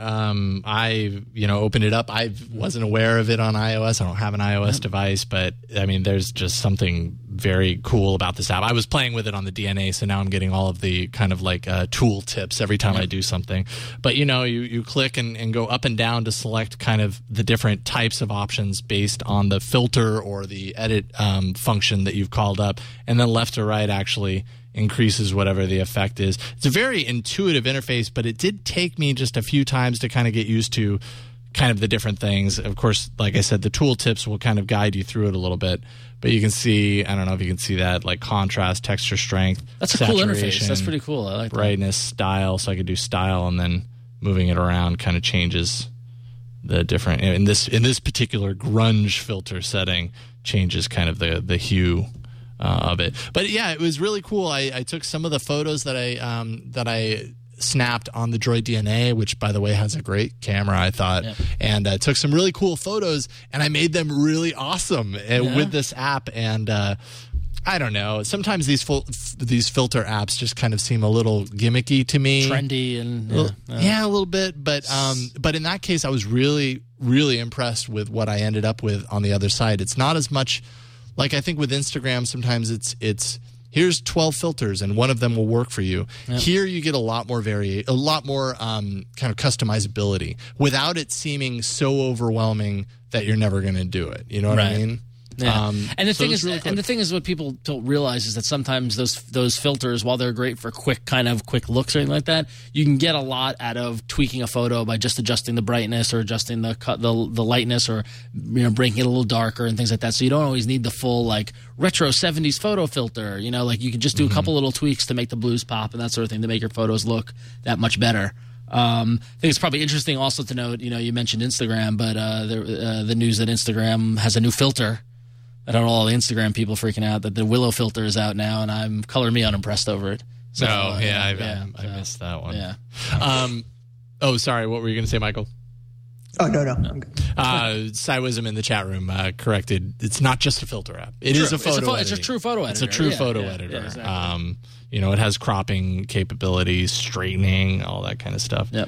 I opened it up. I wasn't aware of it on iOS. I don't have an iOS device, but I mean, there's just something very cool about this app. I was playing with it on the DNA, so now I'm getting all of the kind of like tool tips every time I do something. But you click and go up and down to select kind of the different types of options based on the filter or the edit function that you've called up, and then left to right actually increases whatever the effect is. It's a very intuitive interface, but it did take me just a few times to kind of get used to kind of the different things. Of course, like I said, the tool tips will kind of guide you through it a little bit, but you can see, I don't know if you can see that, like contrast, texture strength. That's a cool interface. That's pretty cool. I like that. Brightness, style. So I could do style, and then moving it around kind of changes the different, in this particular grunge filter setting, changes kind of the hue of it. But yeah, it was really cool. I took some of the photos that I snapped on the Droid DNA, which by the way has a great camera, I thought, and took some really cool photos, and I made them really awesome with this app. And I don't know, sometimes these filter apps just kind of seem a little gimmicky to me, trendy, and a little bit. But in that case, I was really, really impressed with what I ended up with on the other side. It's not as much like I think with Instagram. Sometimes it's here's 12 filters and one of them will work for you. Yep. Here you get a lot more kind of customizability without it seeming so overwhelming that you're never going to do it. You know what I mean? Yeah. And the thing is, what people don't realize is that sometimes those filters, while they're great for quick looks or anything like that, you can get a lot out of tweaking a photo by just adjusting the brightness or adjusting the lightness, or breaking it a little darker and things like that. So you don't always need the full like retro 70s photo filter. Like you can just do a couple little tweaks to make the blues pop and that sort of thing to make your photos look that much better. I think it's probably interesting also to note, you mentioned Instagram, but the news that Instagram has a new filter. I don't know, all the Instagram people freaking out that the Willow filter is out now, and I'm color me unemppressed over it. So, I missed that one. Yeah. Sorry, what were you going to say, Michael? Oh, no. I'm good. Cywism in the chat room corrected. It's not just a filter app. It is a photo editor. It's a true photo editor. It's a true photo editor. Yeah, exactly. It has cropping capabilities, straightening, all that kind of stuff. Yep.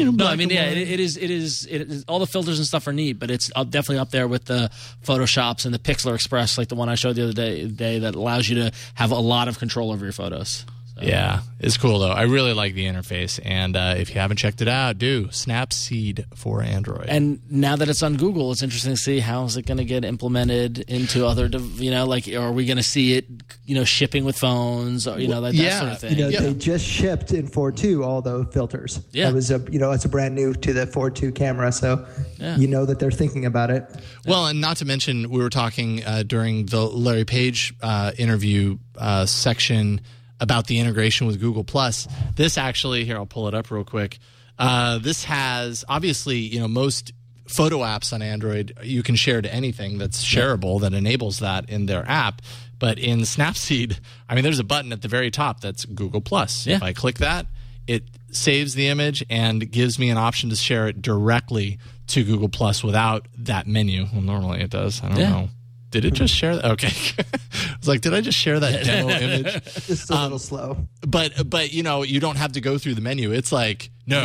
It is. All the filters and stuff are neat, but it's definitely up there with the Photoshops and the Pixlr Express, like the one I showed the other day that allows you to have a lot of control over your photos. So. Yeah, it's cool though. I really like the interface, and if you haven't checked it out, do Snapseed for Android. And now that it's on Google, it's interesting to see how is it going to get implemented into other, are we going to see it, shipping with phones, or that sort of thing. They just shipped in 4.2 all the filters. Yeah, it was it's a brand new to the 4.2 camera, so that they're thinking about it. Well, and not to mention, we were talking during the Larry Page interview section about the integration with Google+. This actually, here, I'll pull it up real quick. This has, obviously, most photo apps on Android, you can share to anything that's shareable that enables that in their app. But in Snapseed, there's a button at the very top that's Google+. Yeah. If I click that, it saves the image and gives me an option to share it directly to Google+ without that menu. Well, normally it does. I don't know. Did it just share that? Okay. I was like, did I just share that demo image? Just a little slow. But you don't have to go through the menu. It's like, no,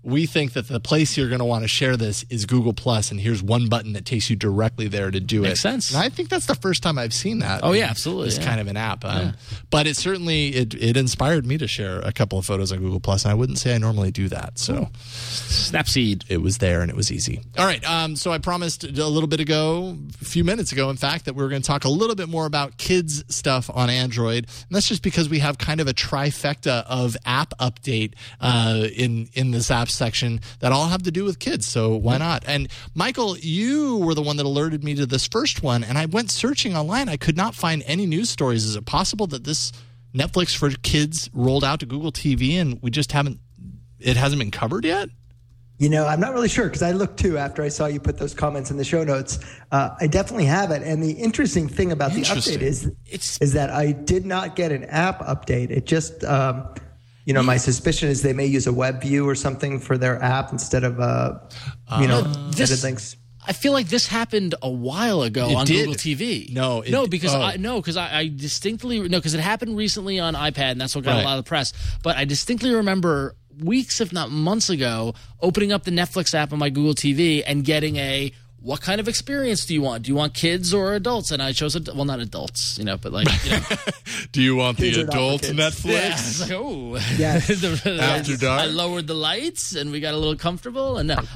we think that the place you're going to want to share this is Google Plus, and here's one button that takes you directly there to do it. Makes sense. And I think that's the first time I've seen that. Oh, yeah, absolutely. This kind of an app. But it certainly, it inspired me to share a couple of photos on Google Plus, and I wouldn't say I normally do that. So Snapseed. it was there, and it was easy. All right, so I promised a little bit ago, a few minutes ago, in fact, that we were going to talk a little bit more about kids stuff on Android, and that's just because we have kind of a trifecta of app update in this app section that all have to do with kids, so why not? And Michael, you were the one that alerted me to this first one, and I went searching online. I could not find any news stories. Is it possible that this Netflix for kids rolled out to Google TV and it hasn't been covered yet? I'm not really sure because I looked too after I saw you put those comments in the show notes. I definitely have it. And the interesting thing about the update is that I did not get an app update. It just, my suspicion is they may use a web view or something for their app instead of, edited links. I feel like this happened a while ago on Google TV. Because it happened recently on iPad, and that's what got a lot of the press. But I distinctly remember weeks, if not months ago, opening up the Netflix app on my Google TV and getting what kind of experience do you want? Do you want kids or adults? And I chose not adults, but like, do you want the adult Netflix? Yeah, it's like, oh, yes. After dark. I lowered the lights and we got a little comfortable. And but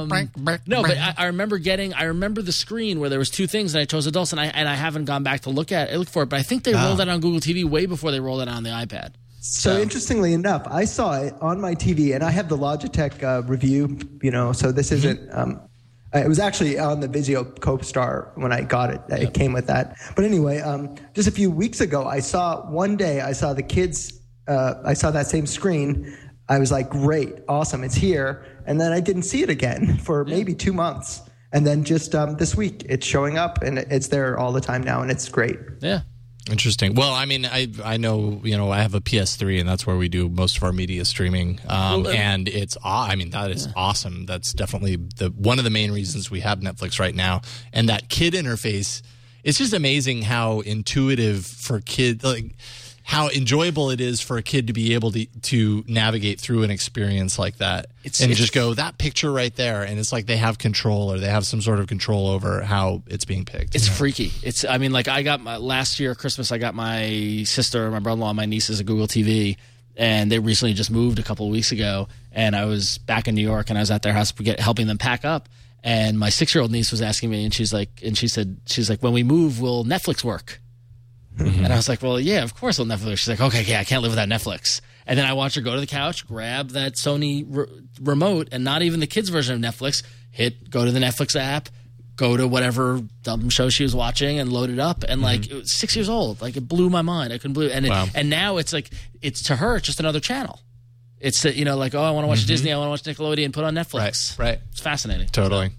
I remember the screen where there was two things, and I chose adults, and I haven't gone back to look for it. But I think they rolled it on Google TV way before they rolled it on the iPad. So interestingly enough, I saw it on my TV, and I have the Logitech review. So this isn't. It was actually on the Vizio CoStar when I got it. It came with that. But anyway, just a few weeks ago, I saw the kids. I saw that same screen. I was like, great, awesome, it's here. And then I didn't see it again for maybe 2 months. And then just this week, it's showing up, and it's there all the time now, and it's great. Yeah. Interesting. Well, I mean, I know, I have a PS3, and that's where we do most of our media streaming. And that is awesome. That's definitely one of the main reasons we have Netflix right now. And that kid interface, it's just amazing how intuitive for kids, like how enjoyable it is for a kid to be able to navigate through an experience like that. Just go, that picture right there, and it's like they have control, or they have some sort of control over how it's being picked. It's freaky. I got last year Christmas, I got my sister, my brother-in-law, and my nieces a Google TV, and they recently just moved a couple of weeks ago, and I was back in New York, and I was at their house helping them pack up, and my 6-year-old niece was asking me, and she's like, when we move, will Netflix work? Mm-hmm. And I was like, well, yeah, of course it'll Netflix. She's like, okay, yeah, I can't live without Netflix. And then I watched her go to the couch, grab that Sony remote, and not even the kids' version of Netflix, go to the Netflix app, go to whatever dumb show she was watching, and load it up. And it was 6 years old. Like, it blew my mind. I couldn't believe it. And now it's like, to her, it's just another channel. It's I want to watch Disney, I want to watch Nickelodeon, put on Netflix. Right. It's fascinating. Totally.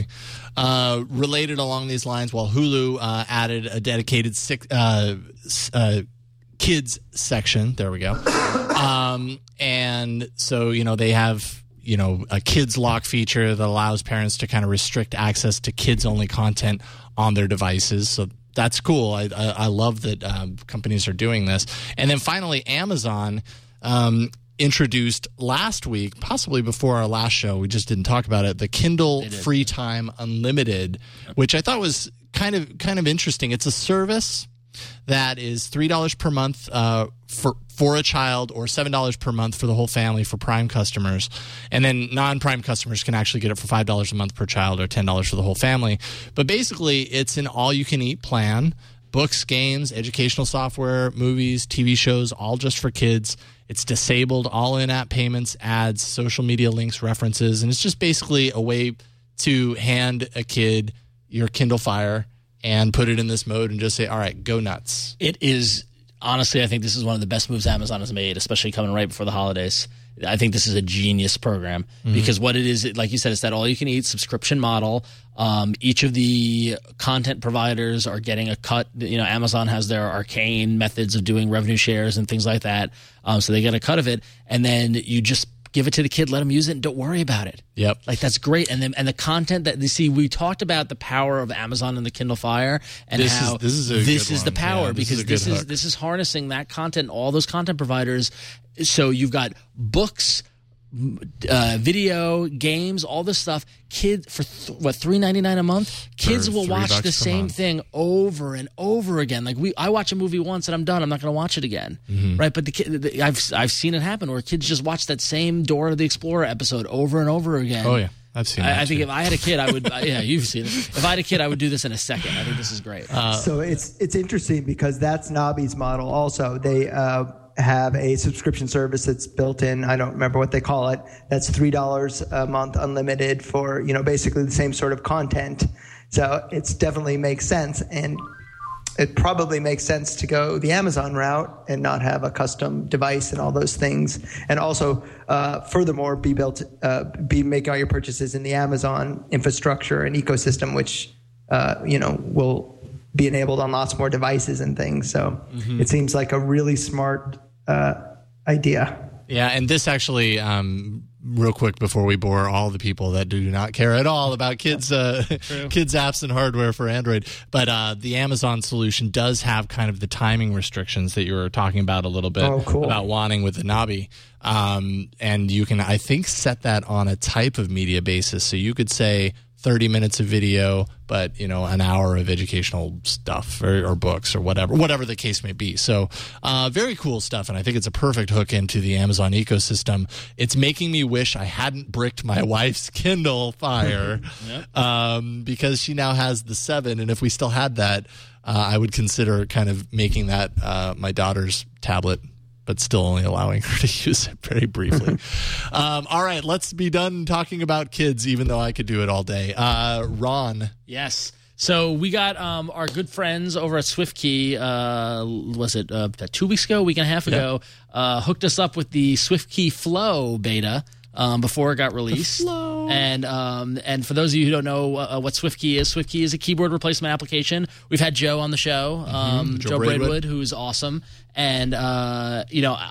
Related along these lines, Hulu added a dedicated kids section. There we go. And so, they have, a kids lock feature that allows parents to kind of restrict access to kids only content on their devices. So that's cool. I love that companies are doing this. And then finally, Amazon introduced last week, possibly before our last show, we just didn't talk about it, the Kindle Free Time Unlimited, which I thought was kind of interesting. It's a service that is $3 per month for a child, or $7 per month for the whole family for Prime customers. And then non-Prime customers can actually get it for $5 a month per child, or $10 for the whole family. But basically, it's an all-you-can-eat plan. Books, games, educational software, movies, TV shows, all just for kids. It's disabled all in-app payments, ads, social media links, references, and it's just basically a way to hand a kid your Kindle Fire and put it in this mode and just say, all right, go nuts. It is, honestly, I think this is one of the best moves Amazon has made, especially coming right before the holidays. I think this is a genius program because what it is, like you said, it's that all-you-can-eat subscription model. Each of the content providers are getting a cut. Amazon has their arcane methods of doing revenue shares and things like that. So they get a cut of it, and then you just give it to the kid, let them use it, and don't worry about it. Yep. Like, that's great. And the content that we talked about the power of Amazon and the Kindle Fire, and this is the power, because this is harnessing that content, all those content providers. So you've got books, video, games, all this stuff. Kids for $3.99 a month. Kids will watch the same thing over and over again. Like I watch a movie once and I'm done. I'm not going to watch it again, right? But I've seen it happen where kids just watch that same Dora the Explorer episode over and over again. Oh yeah. I've seen that I think if I had a kid, I would. Yeah, you've seen it. If I had a kid, I would do this in a second. I think this is great. So it's interesting because that's Nabi's model. Also, they have a subscription service that's built in. I don't remember what they call it. That's $3 a month, unlimited for basically the same sort of content. So it definitely makes sense, and it probably makes sense to go the Amazon route and not have a custom device and all those things. And also, furthermore, be making all your purchases in the Amazon infrastructure and ecosystem, which will be enabled on lots more devices and things. So it seems like a really smart idea. Yeah, and this actually, real quick before we bore all the people that do not care at all about kids apps and hardware for Android, but the Amazon solution does have kind of the timing restrictions that you were talking about a little bit about wanting with the Nabi. And you can, I think, set that on a type of media basis. So you could say 30 minutes of video, but an hour of educational stuff or books or whatever the case may be. So very cool stuff, and I think it's a perfect hook into the Amazon ecosystem. It's making me wish I hadn't bricked my wife's Kindle Fire because she now has the 7, and if we still had that, I would consider kind of making that my daughter's tablet, but still only allowing her to use it very briefly. All right, let's be done talking about kids, even though I could do it all day. Ron. Yes. So we got our good friends over at SwiftKey, was it 2 weeks ago, a week and a half ago, hooked us up with the SwiftKey Flow beta. Before it got released. And for those of you who don't know what SwiftKey is a keyboard replacement application. We've had Joe on the show, Joe Braidwood, who's awesome. And I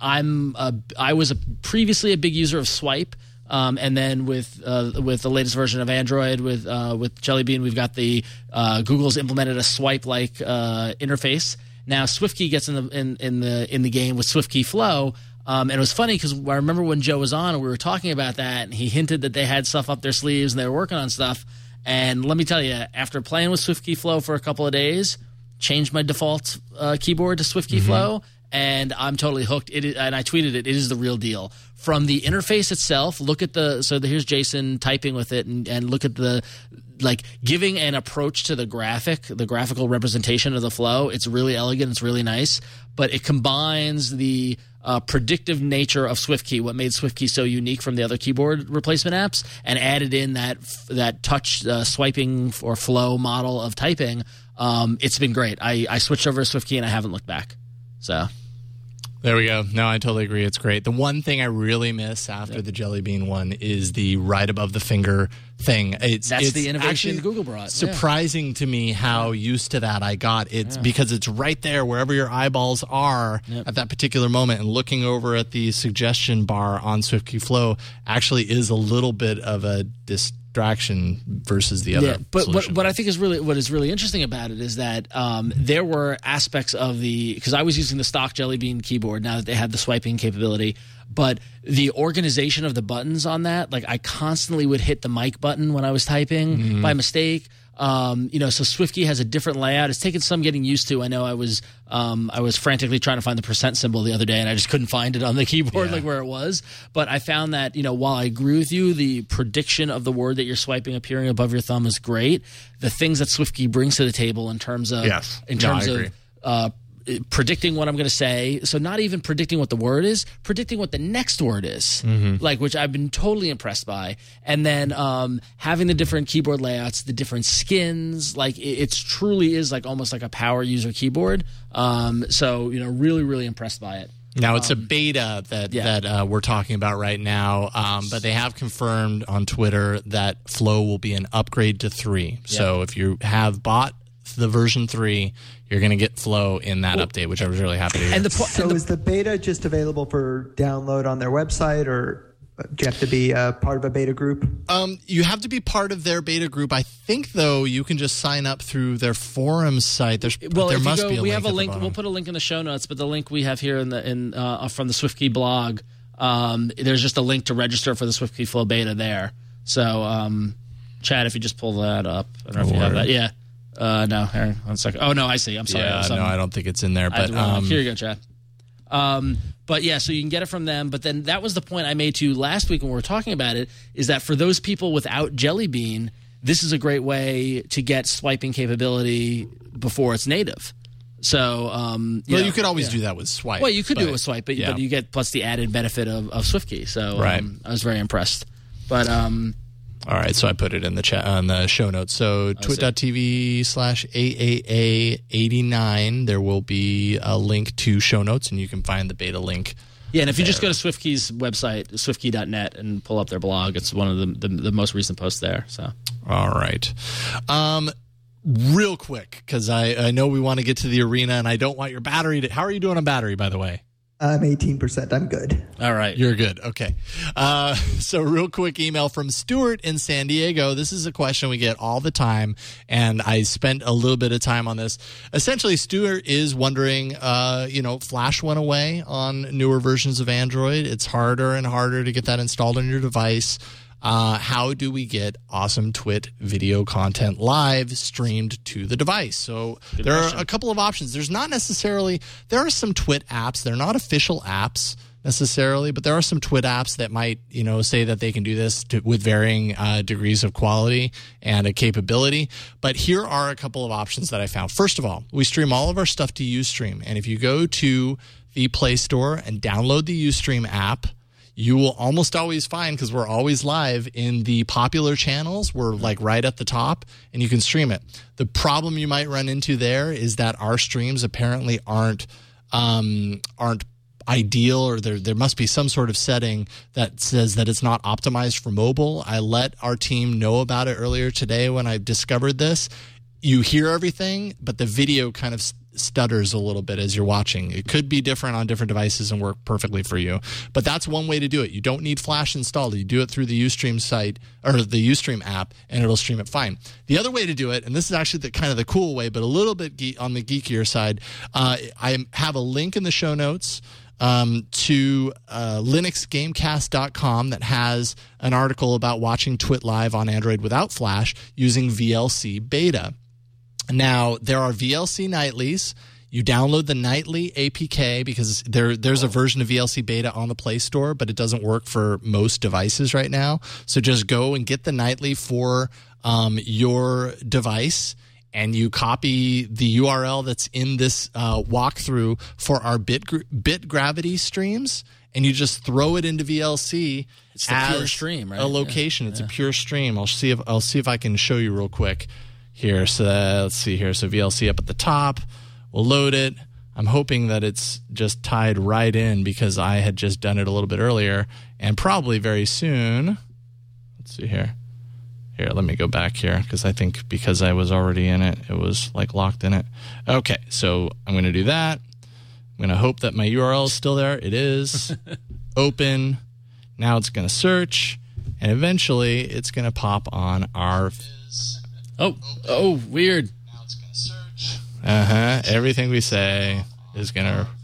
was previously a big user of Swipe. And then with the latest version of Android with Jelly Bean, we've got the Google's implemented a Swipe-like interface. Now SwiftKey gets in the game with SwiftKey Flow. And it was funny because I remember when Joe was on and we were talking about that, and he hinted that they had stuff up their sleeves and they were working on stuff. And let me tell you, after playing with SwiftKey Flow for a couple of days, changed my default keyboard to SwiftKey Flow, and I'm totally hooked. And I tweeted it. It is the real deal. From the interface itself, here's Jason typing with it, and look at giving an approach to the graphical representation of the flow. It's really elegant. It's really nice, but it combines the predictive nature of SwiftKey, what made SwiftKey so unique from the other keyboard replacement apps, and added in that touch swiping or flow model of typing. It's been great. I switched over to SwiftKey and I haven't looked back. So there we go. No, I totally agree. It's great. The one thing I really miss after the Jelly Bean one is the right above the finger thing. It's the innovation Google brought. Surprising to me how used to that I got. It's because it's right there wherever your eyeballs are at that particular moment, and looking over at the suggestion bar on SwiftKey Flow actually is a little bit of a distraction versus the other. But what I think is really interesting about it is that there were aspects of because I was using the stock Jelly Bean keyboard now that they had the swiping capability, but the organization of the buttons on that, like I constantly would hit the mic button when I was typing by mistake. So SwiftKey has a different layout. It's taken some getting used to. I know I was frantically trying to find the % symbol the other day, and I just couldn't find it on the keyboard where it was. But I found that, while I agree with you, the prediction of the word that you're swiping appearing above your thumb is great. The things that SwiftKey brings to the table in terms of predicting what I'm going to say. So not even predicting what the word is, predicting what the next word is, which I've been totally impressed by. And then having the different keyboard layouts, the different skins, it truly is almost like a power user keyboard. Really, really impressed by it. Now, it's a beta that we're talking about right now, but they have confirmed on Twitter that Flow will be an upgrade to 3. So if you have bought the version 3, you're going to get Flow in that update, which I was really happy to hear. Is the beta just available for download on their website, or do you have to be part of a beta group? You have to be part of their beta group. I think, though, you can just sign up through their forum site. There must be a link. We have a link. We'll put a link in the show notes, but the link we have here from the SwiftKey blog There's just a link to register for the SwiftKey Flow beta there. So, Chad, if you just pull that up. I don't know if you have that. Yeah. No, Aaron, 1 second. Oh, no, I see. I'm sorry. Yeah, no, I don't think it's in there. But here you go, Chad. But yeah, so you can get it from them. But then that was the point I made to you last week when we were talking about it, is that for those people without Jelly Bean, this is a great way to get swiping capability before it's native. So, you could always do that with Swipe. Well, you could do it with Swipe, but you get plus the added benefit of SwiftKey. So, I was very impressed. But all right, so I put it in the chat on the show notes. So twit.tv/AAA89, there will be a link to show notes, and you can find the beta link. Yeah, and if you just go to SwiftKey's website, swiftKey.net, and pull up their blog, it's one of the most recent posts there. So, all right. Real quick, because I know we want to get to the arena, and I don't want your battery to... How are you doing on battery, by the way? I'm 18%. I'm good. All right. You're good. Okay. So real quick email from Stuart in San Diego. This is a question we get all the time, and I spent a little bit of time on this. Essentially, Stuart is wondering, Flash went away on newer versions of Android. It's harder and harder to get that installed on your device. How do we get awesome Twit video content live streamed to the device? So there are a couple of options. There are some Twit apps. They're not official apps necessarily, but there are some Twit apps that might, say that they can do this with varying degrees of quality and a capability. But here are a couple of options that I found. First of all, we stream all of our stuff to Ustream. And if you go to the Play Store and download the Ustream app, you will almost always find, because we're always live in the popular channels, we're like right at the top, and you can stream it. The problem you might run into there is that our streams apparently aren't ideal, or there must be some sort of setting that says that it's not optimized for mobile. I let our team know about it earlier today when I discovered this. You hear everything, but the video kind of stutters a little bit as you're watching. It could be different on different devices and work perfectly for you. But that's one way to do it. You don't need Flash installed. You do it through the Ustream site or the Ustream app, and it'll stream it fine. The other way to do it, and this is actually the cool way, but a little bit on the geekier side, I have a link in the show notes to linuxgamecast.com that has an article about watching Twit live on Android without Flash using VLC beta. Now, there are VLC nightlies. You download the nightly APK because there's a version of VLC beta on the Play Store, but it doesn't work for most devices right now. So just go and get the nightly for your device, and you copy the URL that's in this walkthrough for our bit gravity streams, and you just throw it into VLC. It's the pure stream, right? A location. Yeah. It's a pure stream. I'll see if I can show you real quick. Here, so let's see here. So VLC up at the top. We'll load it. I'm hoping that it's just tied right in because I had just done it a little bit earlier, and probably very soon. Let's see here. Here, let me go back here because I think because I was already in it, it was like locked in it. Okay, so I'm going to do that. I'm going to hope that my URL is still there. It is. Open. Now it's going to search, and eventually it's going to pop on our... Oh, weird. Now it's going to search. Everything we say is going to...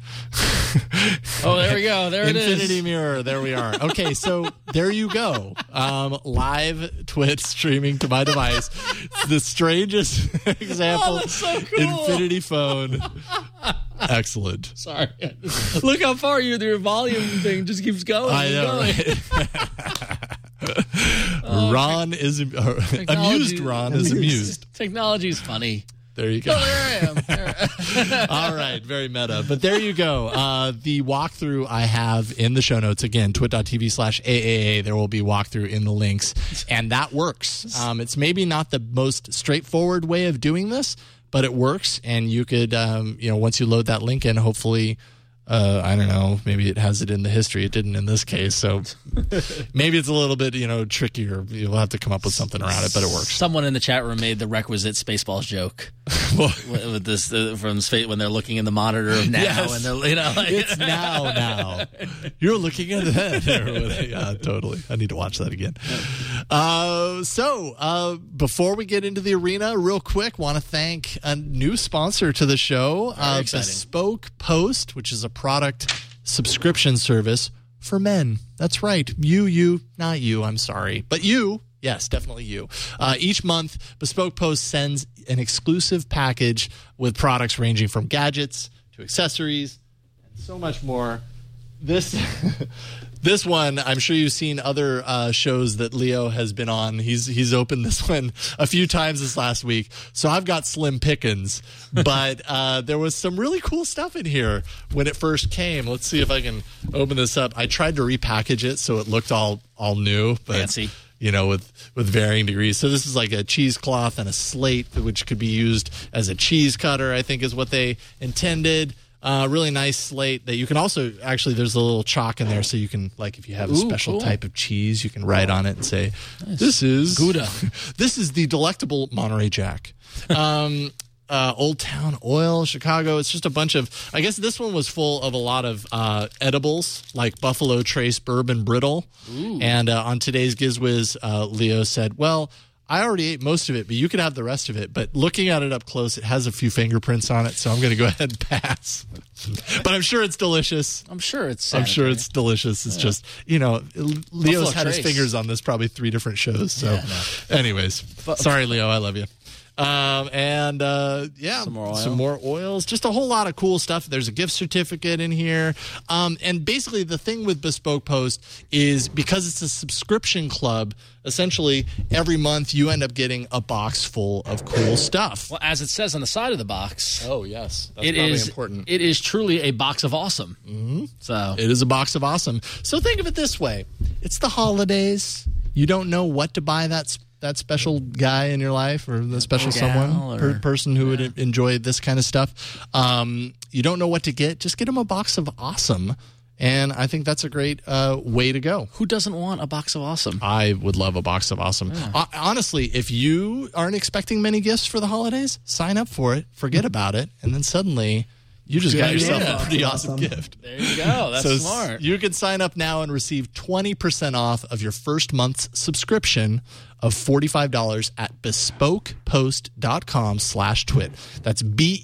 Oh, there we go. There it is. Infinity Mirror. There we are. Okay, so there you go. Live Twit streaming to my device. It's the strangest example. Oh, that's so cool. Infinity Phone. Excellent. Sorry. Look how far your volume thing just keeps going. I know, right? Ron is amused. Ron is amused. Technology's funny. There you go. Oh, there I am. All right, very meta. But there you go. The walkthrough I have in the show notes. Again, twit.tv/AAA. There will be walkthrough in the links. And that works. It's maybe not the most straightforward way of doing this, but it works. And you could, once you load that link in, hopefully... I don't know. Maybe it has it in the history. It didn't in this case. So maybe it's a little bit, trickier. You'll have to come up with something around it, but it works. Someone in the chat room made the requisite Spaceballs joke with this from space when they're looking in the monitor of now, yes. And they're it's now. You're looking at that. Yeah, totally. I need to watch that again. So before we get into the arena, real quick, want to thank a new sponsor to the show, Bespoke Post, which is a product subscription service for men. That's right. You, not you, I'm sorry. But you, yes, definitely you. Each month, Bespoke Post sends an exclusive package with products ranging from gadgets to accessories and so much more. This one, I'm sure you've seen other shows that Leo has been on. He's opened this one a few times this last week. So I've got slim pickings, but there was some really cool stuff in here when it first came. Let's see if I can open this up. I tried to repackage it so it looked all new, but fancy. With varying degrees. So this is like a cheesecloth and a slate, which could be used as a cheese cutter, I think is what they intended. Really nice slate that you can also, actually, there's a little chalk in there so you can, like, if you have a special type of cheese, you can write on it and say, this is Gouda. This is the delectable Monterey Jack. Old Town Oil, Chicago. It's just a bunch of, I guess this one was full of a lot of edibles, like Buffalo Trace Bourbon Brittle. Ooh. And on today's GizWiz, Leo said, well, I already ate most of it, but you could have the rest of it. But looking at it up close, it has a few fingerprints on it, so I'm going to go ahead and pass. But I'm sure it's delicious. I'm sure it's delicious. It's just, Leo's had his fingers on this probably 3 different shows. So, anyways, sorry, Leo, I love you. Some more oils, just a whole lot of cool stuff. There's a gift certificate in here. And basically the thing with Bespoke Post is because it's a subscription club, essentially every month you end up getting a box full of cool stuff. Well, as it says on the side of the box. Oh, yes. That's probably important. It is truly a box of awesome. Mm-hmm. So it is a box of awesome. So think of it this way. It's the holidays. You don't know what to buy that special guy in your life or the special person who would enjoy this kind of stuff. You don't know what to get. Just get them a box of awesome. And I think that's a great way to go. Who doesn't want a box of awesome? I would love a box of awesome. Yeah. Honestly, if you aren't expecting many gifts for the holidays, sign up for it, forget about it, and then suddenly you just got yourself a pretty awesome gift. There you go. That's smart. You can sign up now and receive 20% off of your first month's subscription of $45 at bespokepost.com/twit. That's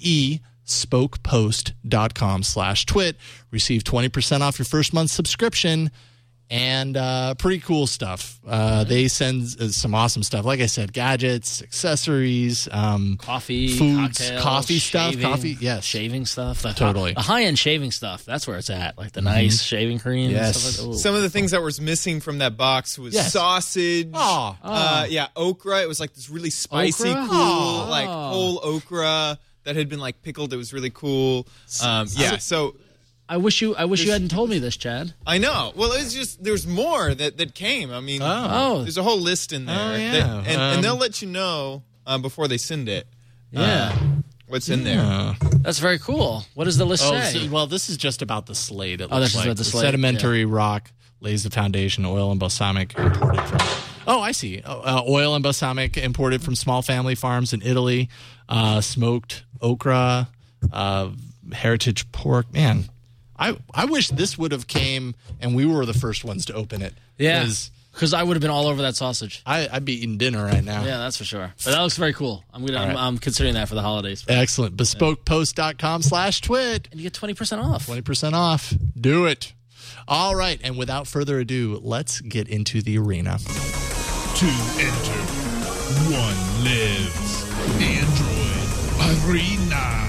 bespokepost.com/twit. Receive 20% off your first month's subscription. And pretty cool stuff. They send some awesome stuff. Like I said, gadgets, accessories, coffee, foods, cocktails, coffee shaving, stuff, coffee, yes, shaving stuff. Totally, the high-end shaving stuff. That's where it's at. Like the nice shaving cream. Yes. And stuff like, some of the things that was missing from that box was sausage. Okra. It was like this really spicy, cool, like whole okra that had been like pickled. It was really cool. So. I wish you hadn't told me this, Chad. I know. Well, it's just there's more that came. I mean, there's a whole list in there. Oh, yeah. And they'll let you know before they send it. Yeah. What's in there? That's very cool. What does the list say? Well, this is just about the slate. It looks like about the slate. Sedimentary rock lays the foundation. Oil and balsamic imported from. Oh, I see. Oil and balsamic imported from small family farms in Italy. Smoked okra, heritage pork. Man. I wish this would have came and we were the first ones to open it. Yeah, because I would have been all over that sausage. I'd be eating dinner right now. Yeah, that's for sure. But that looks very cool. I'm considering that for the holidays. Excellent. Bespokepost.com/twit. And you get 20% off. 20% off. Do it. All right. And without further ado, let's get into the arena. 2 enter, 1 lives. Android Arena.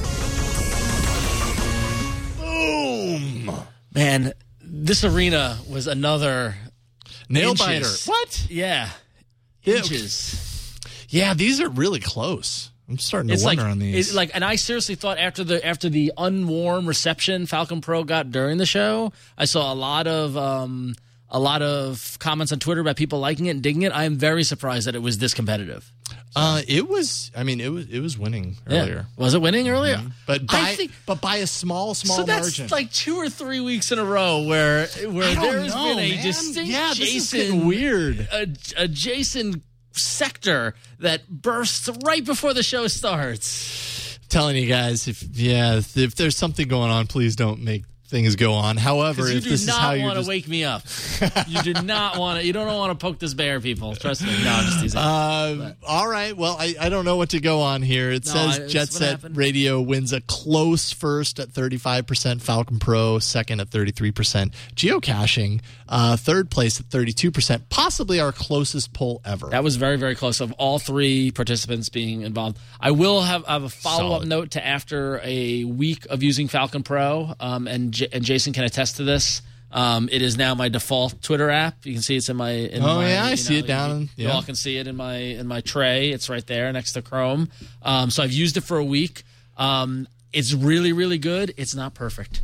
Man, this arena was another nail inches. biter. What? Yeah. Inches. Yeah, these are really close. I'm starting to wonder on these. And I seriously thought after the unwarm reception Falcon Pro got during the show, I saw a lot of comments on Twitter about people liking it and digging it. I am very surprised that it was this competitive. It was winning earlier. Yeah. Was it winning earlier? Mm-hmm. But by a small margin. So that's like 2 or 3 weeks in a row where there's been a distinct this is getting weird. A Jason sector that bursts right before the show starts. I'm telling you guys, if there's something going on, please don't make things go on. However, if this is how you do you're not want to wake me up. You do not want to. You don't want to poke this bear, people. Trust me. No, I'm just teasing. All right. Well, I don't know what to go on here. It says Jet Set Radio wins a close first at 35%, Falcon Pro second at 33%, geocaching third place at 32%, possibly our closest poll ever. That was very, very close of all three participants being involved. I will have a follow-up note to after a week of using Falcon Pro, and Jason can attest to this. It is now my default Twitter app. You can see it's in my. I see it down. You all can see it in my tray. It's right there next to Chrome. So I've used it for a week. It's really, really good. It's not perfect.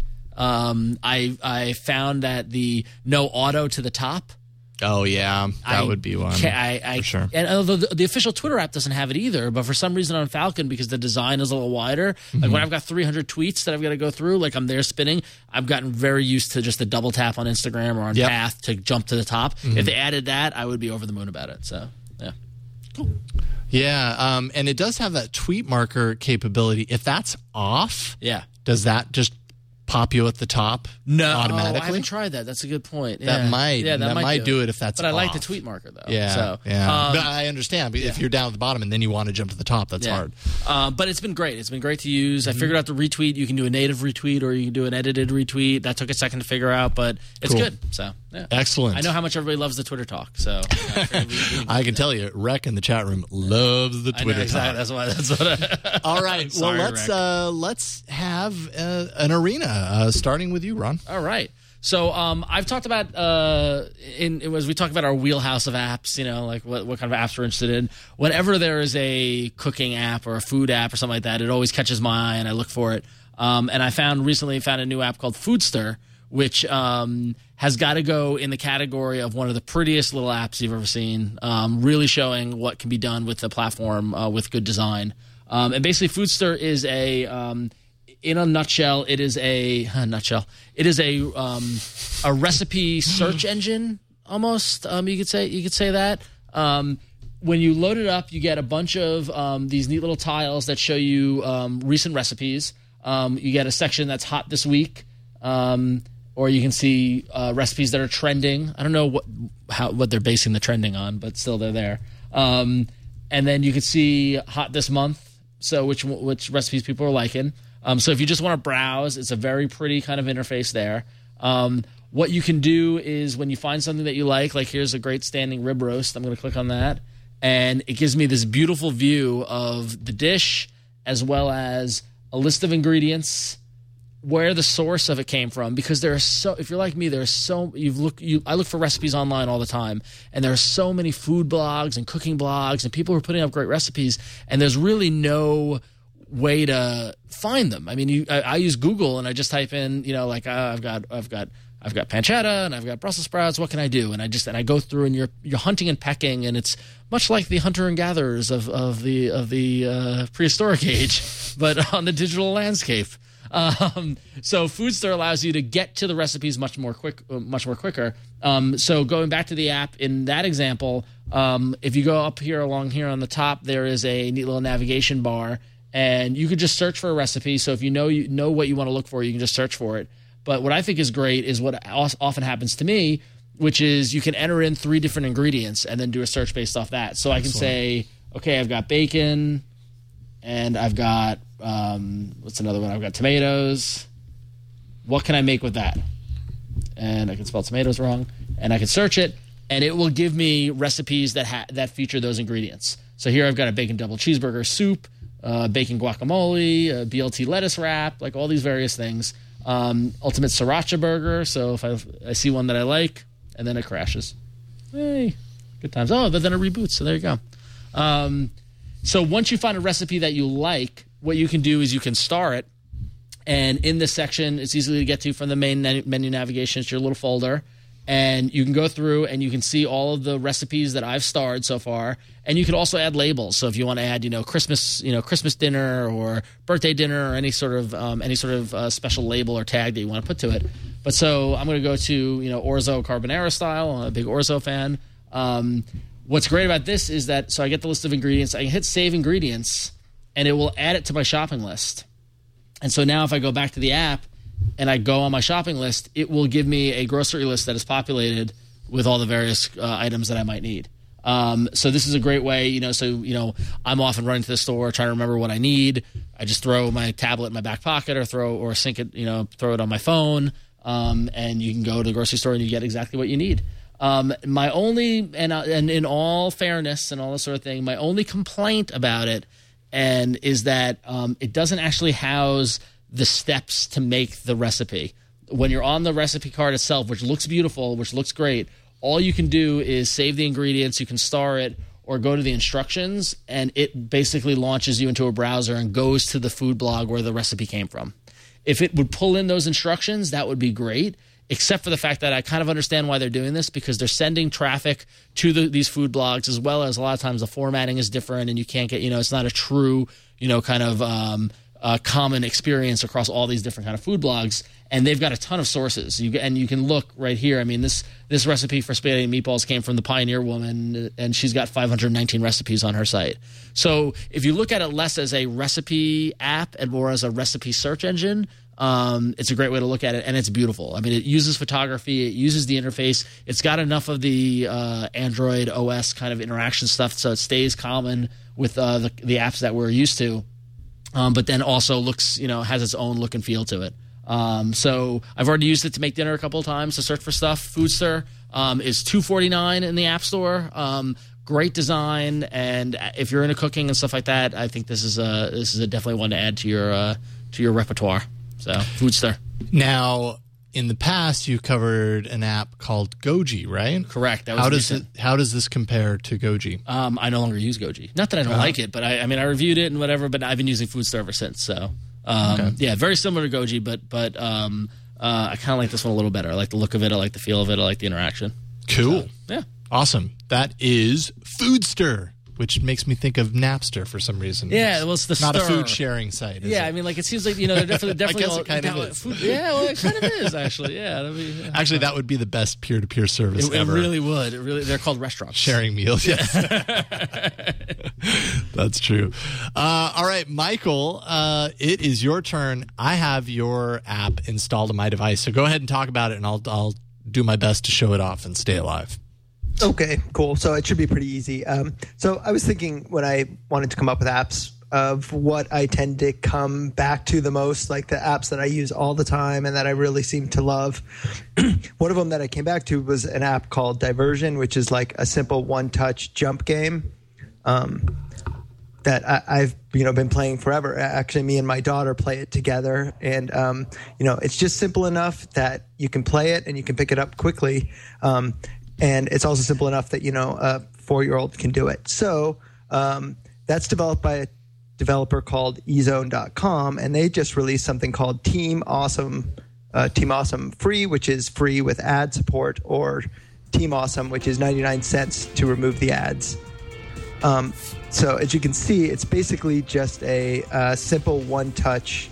I found that the no auto to the top. Oh yeah, that would be one for sure. And although the official Twitter app doesn't have it either, but for some reason on Falcon, because the design is a little wider, like when I've got 300 tweets that I've got to go through, like I'm there spinning, I've gotten very used to just a double tap on Instagram or on Path to jump to the top. If they added that, I would be over the moon about it. So yeah, cool. Yeah, and it does have that tweet marker capability. If that's off, does that just pop you at the top automatically? I haven't tried that. That's a good point. That might do it if that's But I like off. the tweet marker, though. Yeah. But I understand. But if you're down at the bottom and then you want to jump to the top, that's hard. But it's been great. It's been great to use. I figured out the retweet. You can do a native retweet or you can do an edited retweet. That took a second to figure out, but it's good. So excellent. I know how much everybody loves the Twitter talk. So I can tell you, Rec in the chat room loves the Twitter talk. That's what. All right. Well, let's have an arena. Starting with you, Ron. All right. So I've talked about as we talk about our wheelhouse of apps, like what kind of apps we're interested in. Whenever there is a cooking app or a food app or something like that, it always catches my eye and I look for it. And I recently found a new app called Foodster, which has got to go in the category of one of the prettiest little apps you've ever seen. Really showing what can be done with the platform with good design. And basically, Foodster is in a nutshell, it is a recipe search engine almost. You could say that. When you load it up, you get a bunch of these neat little tiles that show you recent recipes. You get a section that's hot this week, or you can see recipes that are trending. I don't know what they're basing the trending on, but still they're there. And then you can see hot this month, so which recipes people are liking. So if you just want to browse, it's a very pretty kind of interface there. What you can do is when you find something that you like here's a great standing rib roast. I'm going to click on that. And it gives me this beautiful view of the dish as well as a list of ingredients, where the source of it came from. Because if you're like me, I look for recipes online all the time. And there are so many food blogs and cooking blogs and people who are putting up great recipes. And there's really no way to find them. I mean, I use Google and I just type in, I've got pancetta and I've got Brussels sprouts. What can I do? And I go through and you're hunting and pecking, and it's much like the hunter and gatherers of the prehistoric age, but on the digital landscape. So Foodster allows you to get to the recipes much more quicker. So going back to the app in that example, if you go up here along here on the top, there is a neat little navigation bar. And you could just search for a recipe. So if you know what you want to look for, you can just search for it. But what I think is great is what often happens to me, which is you can enter in 3 different ingredients and then do a search based off that. So I can say, okay, I've got bacon, and I've got what's another one? I've got tomatoes. What can I make with that? And I can spell tomatoes wrong. And I can search it, and it will give me recipes that feature those ingredients. So here I've got a bacon double cheeseburger soup, bacon guacamole, BLT lettuce wrap, like all these various things. Ultimate sriracha burger. So if I see one that I like, and then it crashes. Hey, good times. Oh, but then it reboots. So there you go. So once you find a recipe that you like, what you can do is you can star it. And in this section, it's easy to get to from the main menu navigation. It's your little folder. And you can go through and you can see all of the recipes that I've starred so far. And you can also add labels. So if you want to add, Christmas dinner or birthday dinner or any sort of special label or tag that you want to put to it. But so I'm going to go to, orzo carbonara style. I'm a big orzo fan. What's great about this is that, so I get the list of ingredients. I can hit save ingredients and it will add it to my shopping list. And so now if I go back to the app and I go on my shopping list, it will give me a grocery list that is populated with all the various items that I might need. So this is a great way, I'm often running to the store trying to remember what I need. I just throw my tablet in my back pocket or sync it, throw it on my phone, and you can go to the grocery store and you get exactly what you need. My only, and in all fairness and all this sort of thing, my only complaint about it is that it doesn't actually house the steps to make the recipe. When you're on the recipe card itself, which looks beautiful, which looks great, all you can do is save the ingredients, you can star it, or go to the instructions, and it basically launches you into a browser and goes to the food blog where the recipe came from. If it would pull in those instructions, that would be great, except for the fact that I kind of understand why they're doing this, because they're sending traffic to these food blogs, as well as a lot of times the formatting is different and you can't get, it's not a true, kind of common experience across all these different kind of food blogs. And they've got a ton of sources. You can look right here. I mean, this recipe for spaghetti and meatballs came from the Pioneer Woman, and she's got 519 recipes on her site. So if you look at it less as a recipe app and more as a recipe search engine, it's a great way to look at it, and it's beautiful. I mean, it uses photography, it uses the interface. It's got enough of the Android OS kind of interaction stuff, so it stays common with the apps that we're used to, but then also looks, has its own look and feel to it. So I've already used it to make dinner a couple of times to search for stuff. Foodster is $2.49 in the App Store. Great design, and if you're into cooking and stuff like that, I think this is a definitely one to add to your repertoire. So Foodster. Now, in the past, you covered an app called Goji, right? Correct. That was how does this compare to Goji? I no longer use Goji. Not that I don't like it, but I reviewed it and whatever. But I've been using Foodster ever since. So. Yeah, very similar to Goji, but I kind of like this one a little better. I like the look of it. I like the feel of it. I like the interaction. Cool. So, yeah. Awesome. That is Foodster, which makes me think of Napster for some reason. Yeah, well, it's the not stir. A food sharing site. Is yeah, it? I mean, like it seems like they're definitely. I guess it kind of is. Food, yeah, well, it kind of is actually. Yeah, actually, that would be the best peer-to-peer service ever. It really would. They're called restaurants. Sharing meals. Yes, that's true. All right, Michael, it is your turn. I have your app installed on my device, so go ahead and talk about it, and I'll do my best to show it off and stay alive. Okay, cool. So it should be pretty easy. So I was thinking when I wanted to come up with apps of what I tend to come back to the most, like the apps that I use all the time and that I really seem to love. One of them that I came back to was an app called Diversion, which is like a simple one-touch jump game that I've been playing forever. Actually, me and my daughter play it together, and it's just simple enough that you can play it and you can pick it up quickly. And it's also simple enough that, a 4-year-old can do it. So that's developed by a developer called ezone.com, and they just released something called Team Awesome Free, which is free with ad support, or Team Awesome, which is 99 cents to remove the ads. So as you can see, it's basically just a simple one-touch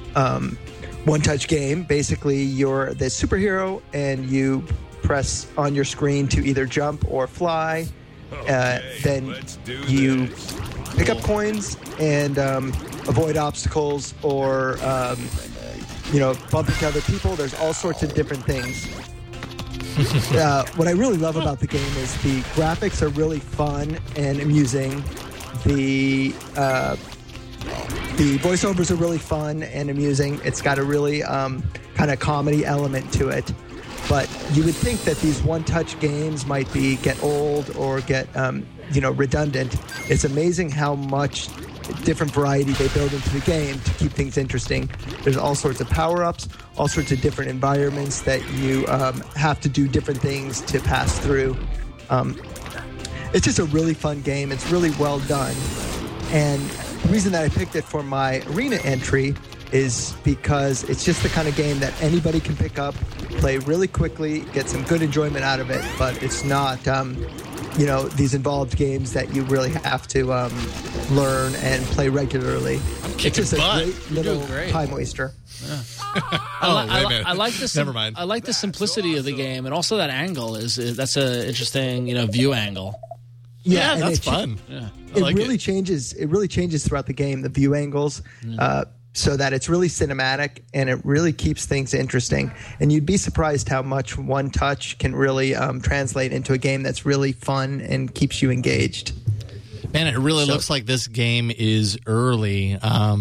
game. Basically, you're the superhero, and you press on your screen to either jump or fly. Then you pick up coins and avoid obstacles or bump into other people. There's all sorts of different things. What I really love about the game is the graphics are really fun and amusing. The voiceovers are really fun and amusing. It's got a really kind of comedy element to it. But you would think that these one-touch games might get old or get redundant. It's amazing how much different variety they build into the game to keep things interesting. There's all sorts of power-ups, all sorts of different environments that you have to do different things to pass through. It's just a really fun game. It's really well done. And the reason that I picked it for my arena entry is because it's just the kind of game that anybody can pick up, play really quickly, get some good enjoyment out of it, but it's not, these involved games that you really have to learn and play regularly. It's just a great little time waster. Yeah. I like this. Never mind. I like the simplicity of the game, and also that angle that's an interesting, view angle. Yeah, that's fun. Yeah, it really changes. It really changes throughout the game. The view angles. so that it's really cinematic and it really keeps things interesting. And you'd be surprised how much one touch can really translate into a game that's really fun and keeps you engaged. Man, it really looks like this game is early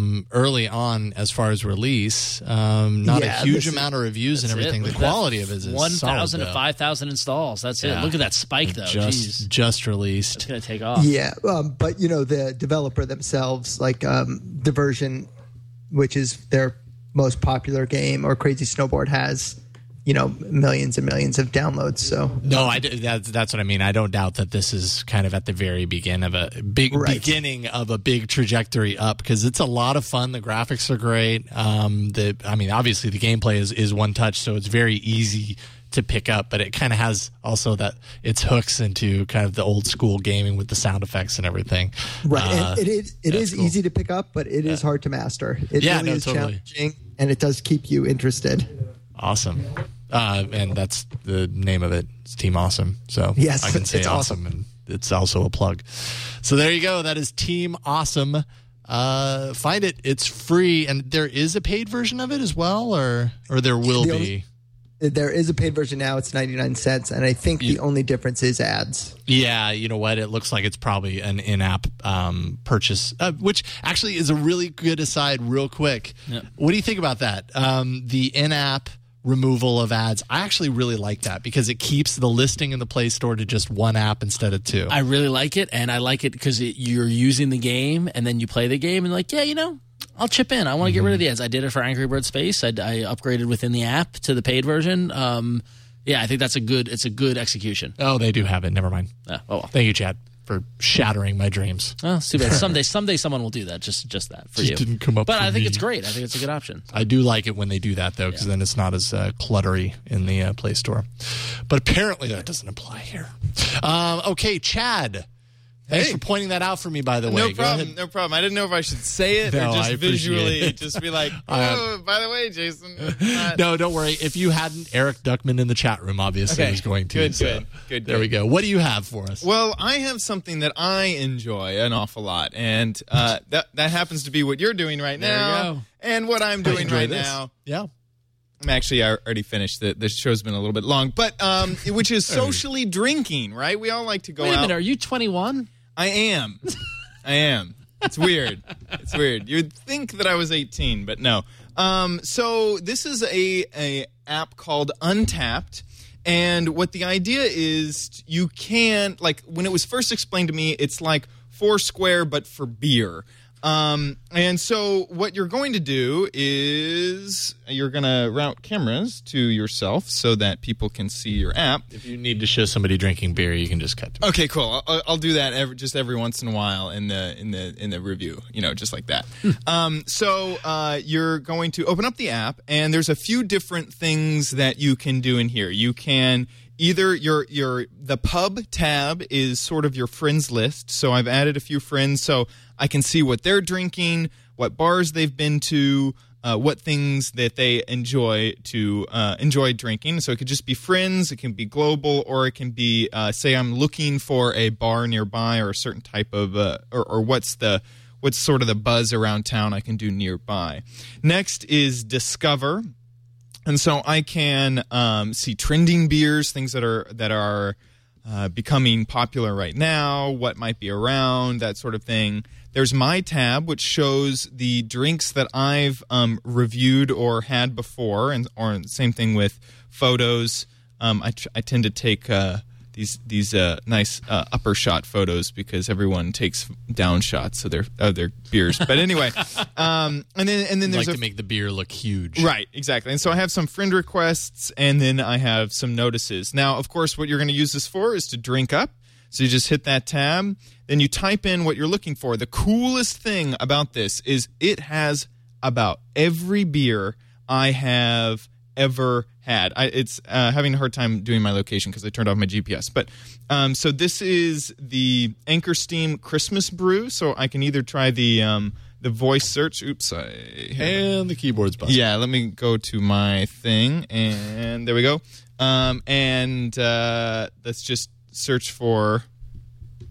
on as far as release. Not a huge amount of reviews and everything. The quality of it is 1,000 to 5,000 installs. That's it. Look at that spike, though. Just released. It's going to take off. Yeah, but the developer themselves, like Diversion, which is their most popular game, or Crazy Snowboard, has millions and millions of downloads. So no, that's what I mean. I don't doubt that this is kind of at the very beginning of a big trajectory up, because it's a lot of fun. The graphics are great. Obviously the gameplay is one touch, so it's very easy to pick up, but it kind of has also that its hooks into kind of the old school gaming with the sound effects and everything. Right. And it is cool. Easy to pick up, but it is hard to master. It really is challenging, and it does keep you interested. Awesome. And that's the name of it. It's Team Awesome. So yes, I can say awesome, and it's also a plug. So there you go. That is Team Awesome. Find it. It's free, and there is a paid version of it as well, or there will be. There is a paid version now. It's 99 cents, and I think the only difference is ads. Yeah, you know what? It looks like it's probably an in-app purchase, which actually is a really good aside real quick. Yep. What do you think about that? The in-app removal of ads. I actually really like that because it keeps the listing in the Play Store to just one app instead of two. I really like it, and I like it because you're using the game, and then you play the game, and I'll chip in. I want to get rid of the ads. I did it for Angry Birds Space. I upgraded within the app to the paid version. I think it's a good execution. Oh, they do have it. Never mind. Well. Thank you, Chad, for shattering my dreams. Oh, it's too bad. Someday someone will do that. Just that for you. Didn't come up. But I think it's great. I think it's a good option. I do like it when they do that, though, because then it's not as cluttery in the Play Store. But apparently that doesn't apply here. Okay, Chad. Thanks for pointing that out for me, by the way. No problem. I didn't know if I should say it or just visually just be like, by the way, Jason. No, don't worry. If you hadn't, Eric Duckman in the chat room obviously was going to. Good. There we go. What do you have for us? Well, I have something that I enjoy an awful lot, and that happens to be what you're doing right now. There you go. And what I'm doing right now. Yeah. Actually, I already finished. The show's been a little bit long, but which is socially drinking, right? We all like to go out. Wait a minute. Are you 21? I am. It's weird. You'd think that I was 18, but no. So this is a app called Untapped, and what the idea is, you can, like, when it was first explained to me, it's like Foursquare but for beer. And so what you're going to do is you're going to route cameras to yourself so that people can see your app. If you need to show somebody drinking beer, you can just cut to me. Okay, cool. I'll do that every once in a while in the review, just like that. So you're going to open up the app, and there's a few different things that you can do in here. You can either the pub tab is sort of your friends list. So I've added a few friends so I can see what they're drinking, what bars they've been to, what things that they enjoy drinking. So it could just be friends, it can be global, or it can be say I'm looking for a bar nearby or a certain type of or what's sort of the buzz around town I can do nearby. Next is Discover. And so I can see trending beers, things that are becoming popular right now, what might be around, that sort of thing. There's My Tab, which shows the drinks that I've reviewed or had before, or same thing with photos. I tend to take these nice upper shot photos because everyone takes down shots of their beers. But anyway, and then there's to make the beer look huge, right? Exactly. And so I have some friend requests, and then I have some notices. Now, of course, what you're going to use this for is to drink up. So you just hit that tab, then you type in what you're looking for. The coolest thing about this is it has about every beer I have ever had. It's having a hard time doing my location because I turned off my GPS. But so this is the Anchor Steam Christmas Brew. So I can either try the voice search. Oops. And the keyboard's busted. Yeah, let me go to my thing. And there we go. And let's just search for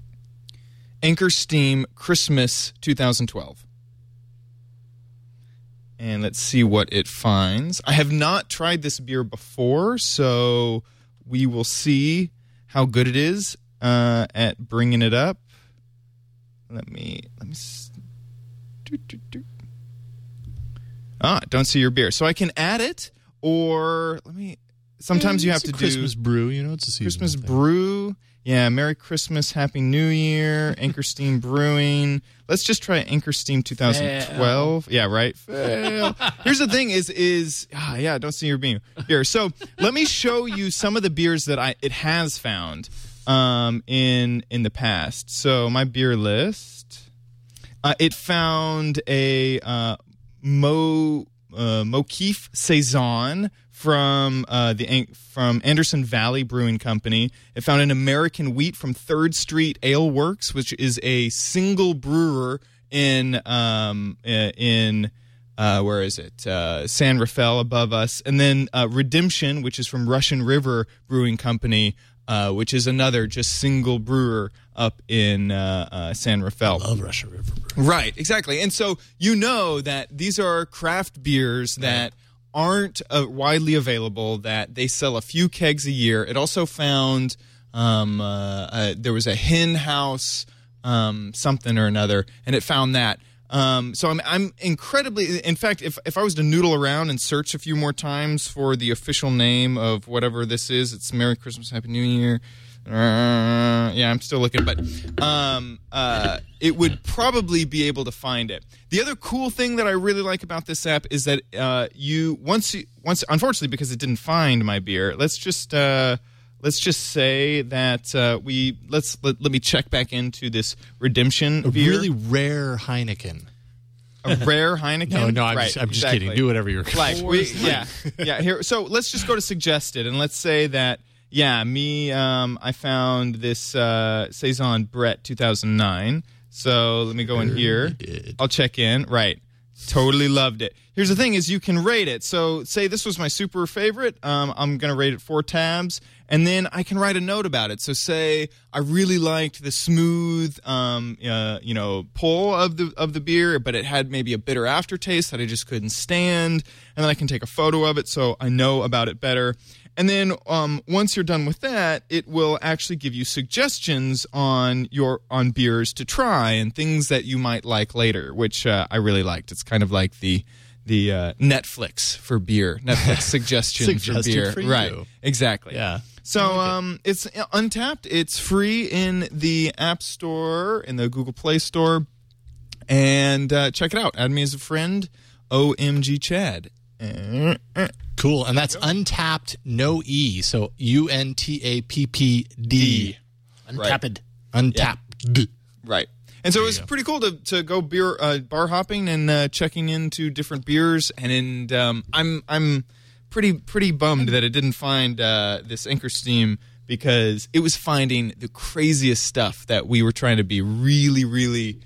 Anchor Steam Christmas 2012. and let's see what it finds. I have not tried this beer before, so we will see how good it is at bringing it up. Let me. Don't see your beer, so I can add it, or let me. Sometimes you have to do Christmas brew. You know, it's a seasonal Christmas thing. brew. Yeah, Merry Christmas, Happy New Year, Anchor Steam Brewing. Let's just try Anchor Steam 2012. Yeah, right. Fail. Here's the thing: don't see your beer. So let me show you some of the beers that it has found in the past. So my beer list, it found a Mokeef Saison from Anderson Valley Brewing Company. It found an American Wheat from 3rd Street Ale Works, which is a single brewer in where is it? San Rafael above us, and then Redemption, which is from Russian River Brewing Company, which is another just single brewer up in San Rafael. I love Russian River Brewing. Right, exactly. And so you know that these are craft beers that aren't widely available, that they sell a few kegs a year. It also found there was a hen house something or another, and it found that. So I'm incredibly, in fact, if I was to noodle around and search a few more times for the official name of whatever this is, it's Merry Christmas, Happy New Year. Yeah, I'm still looking, but it would probably be able to find it. The other cool thing that I really like about this app is that once unfortunately, because it didn't find my beer, let's just say that let me check back into this Redemption beer. A really rare Heineken. A rare Heineken? No, I'm just kidding. Do whatever you're yeah. Here, so let's just go to suggested, and let's say that. Yeah, I found this Saison Brett 2009. So let me go in here. I'll check in. Right. Totally loved it. Here's the thing is you can rate it. So say this was my super favorite. I'm going to rate it 4 tabs. And then I can write a note about it. So say I really liked the smooth, pull of the beer, but it had maybe a bitter aftertaste that I just couldn't stand. And then I can take a photo of it so I know about it better. And then once you're done with that, it will actually give you suggestions on beers to try and things that you might like later, which I really liked. It's kind of like the Netflix for beer, Netflix suggestion for beer, for you. Right? Exactly. Yeah. So it's Untapped. It's free in the App Store, in the Google Play Store, and check it out. Add me as a friend. OMG Chad. Cool, and that's Untapped, no E, so UNTAPPD. Untapped. Untapped. Yeah. Right. And so it was pretty cool to go bar hopping and checking into different beers, and I'm pretty bummed that it didn't find this Anchor Steam, because it was finding the craziest stuff that we were trying to be really, really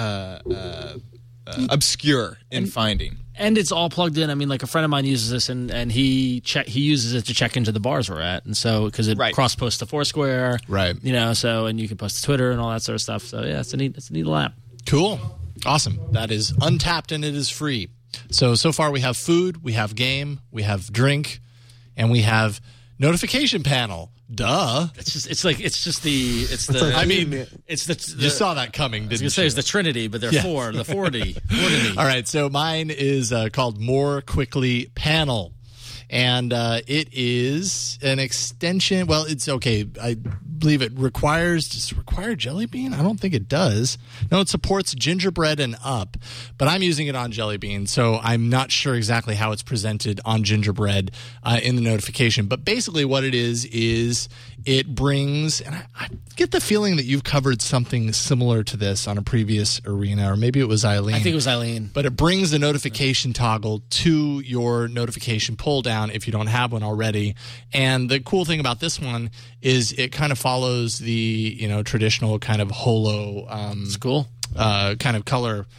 obscure in finding. And it's all plugged in. I mean, like a friend of mine uses this, and he uses it to check into the bars we're at, and so because it cross posts to Foursquare, right? And you can post to Twitter and all that sort of stuff. So yeah, it's a neat little app. Cool, awesome. That is Untapped, and it is free. So far we have food, we have game, we have drink, and we have notification panel. Duh. It's the. I mean, it's the. You saw that coming, didn't you? I was going to say it's the Trinity, but they're four. The 40. All right, so mine is called More Quickly Panel. And it is an extension. Well, it's okay. I believe it requires. Does it require Jelly Bean? I don't think it does. No, it supports gingerbread and up, but I'm using it on Jelly Bean, so I'm not sure exactly how it's presented on gingerbread in the notification. But basically, what it is it brings, and I get the feeling that you've covered something similar to this on a previous arena, or maybe it was Eileen. I think it was Eileen. But it brings the notification toggle to your notification pull down if you don't have one already. And the cool thing about this one is it kind of follows the traditional kind of holo it's cool. Kind of color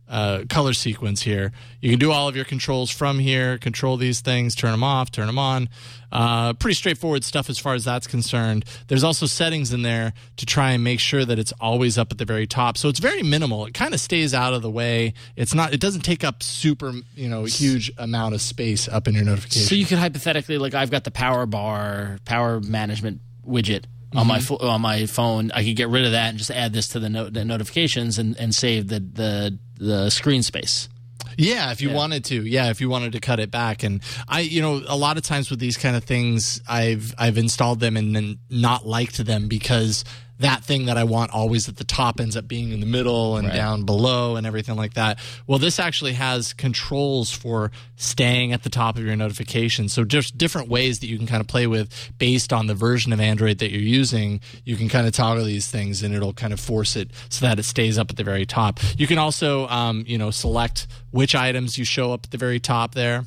color sequence here. You can do all of your controls from here, control these things, turn them off, turn them on. Pretty straightforward stuff as far as that's concerned. There's also settings in there to try and make sure that it's always up at the very top. So it's very minimal. It kind of stays out of the way. It doesn't take up super, huge amount of space up in your notifications. So you could hypothetically, like I've got the power management widget on my phone. I could get rid of that and just add this to the notifications and save the screen space. Yeah, if you wanted to. Yeah, if you wanted to cut it back. And a lot of times with these kind of things, I've installed them and then not liked them because that thing that I want always at the top ends up being in the middle and down below and everything like that. Well, this actually has controls for staying at the top of your notifications. So just different ways that you can kind of play with based on the version of Android that you're using. You can kind of toggle these things and it'll kind of force it so that it stays up at the very top. You can also, select which items you show up at the very top there.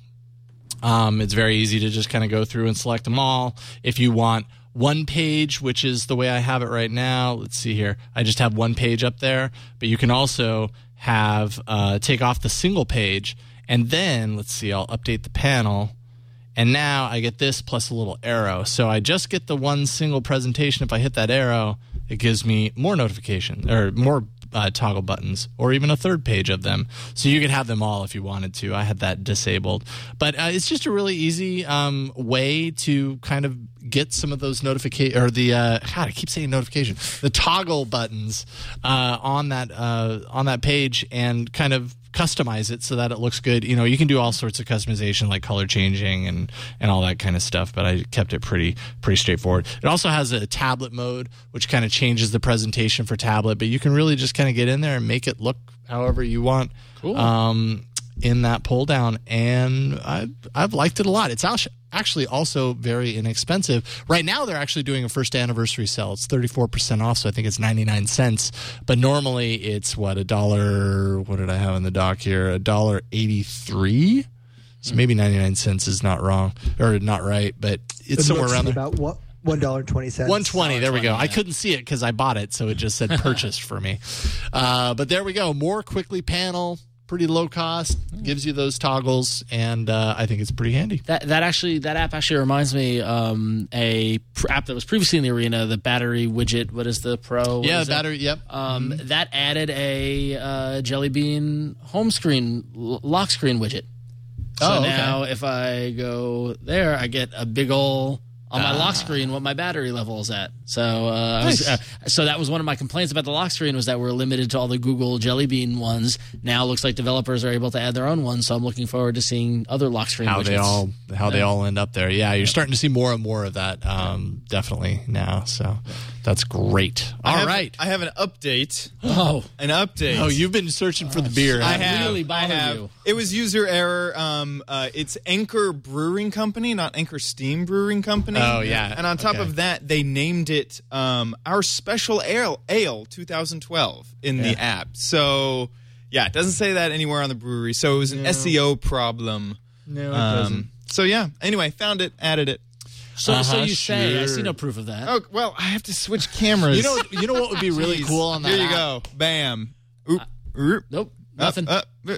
It's very easy to just kind of go through and select them all. If you want one page, which is the way I have it right now. Let's see here. I just have one page up there, but you can also have take off the single page, and then let's see. I'll update the panel, and now I get this plus a little arrow. So I just get the one single presentation. If I hit that arrow, it gives me more notifications or more toggle buttons, or even a third page of them. So you could have them all if you wanted to. I had that disabled. But it's just a really easy way to kind of get some of those notifications, or I keep saying notification, the toggle buttons on that page, and kind of customize it so that it looks good. You can do all sorts of customization like color changing and all that kind of stuff, but I kept it pretty straightforward. It also has a tablet mode, which kind of changes the presentation for tablet, but you can really just kind of get in there and make it look however you want. Cool. In that pull down, and I've liked it a lot. It's actually also very inexpensive. Right now they're actually doing a first anniversary sale. It's 34% off, so I think it's 99 cents. But normally it's $1. What did I have in the dock here? $1.83. So maybe 99 cents is not wrong or not right, but it's somewhere around there. About what? $1.20. $1.20. There we go. Yeah. I couldn't see it because I bought it, so it just said purchased for me. But there we go. More quickly panel. Pretty low cost, gives you those toggles, and I think it's pretty handy. That app actually reminds me a app that was previously in the arena, the battery widget. What is the Pro? The battery. Yep. That added a Jelly Bean home screen lock screen widget. So now if I go there, I get a big ol' on my lock screen what my battery level is at. So nice. So that was one of my complaints about the lock screen, was that we're limited to all the Google Jelly Bean ones. Now it looks like developers are able to add their own ones, so I'm looking forward to seeing other lock screen widgets. They all end up there. Yeah, you're starting to see more and more of that definitely now. So that's great. All right. I have an update. An update. Oh, you've been searching for the beer. I have. Really bothered you. It was user error. It's Anchor Brewing Company, not Anchor Steam Brewing Company. Oh, yeah. And on top of that, they named it Our Special Ale 2012 in the app. So, yeah, it doesn't say that anywhere on the brewery. So it was an SEO problem. No, it doesn't. So, yeah. Anyway, found it, added it. So you say. I see no proof of that. Oh, well, I have to switch cameras. You know what would be really cool on that Here you app? go. Bam. Nope. Nothing.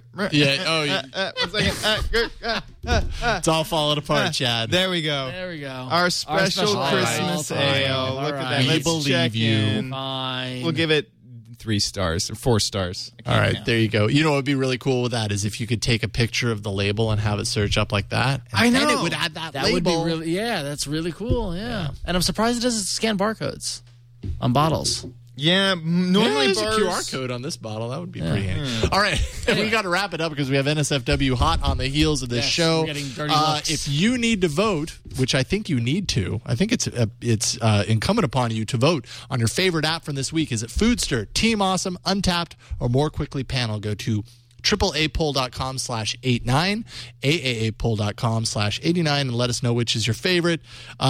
Yeah. 1 second. It's all falling apart, Chad. There we go. Our special Christmas ale. Look at that. We believe you. Fine. We'll give it 3 stars or 4 stars. All right, there you go. You know what would be really cool with that is if you could take a picture of the label and have it search up like that. I know. And it would add that label. Would be really, that's really cool. Yeah. And I'm surprised it doesn't scan barcodes on bottles. Yeah, normally there's a QR code on this bottle. That would be pretty handy. All right, we got to wrap it up because we have NSFW hot on the heels of this show. We're getting dirty looks. If you need to vote, which I think you need to, I think it's incumbent upon you to vote on your favorite app from this week. Is it Foodster, Team Awesome, Untapped, or More Quickly Panel? Go to AAApoll.com/89, AAApoll.com/89, and let us know which is your favorite.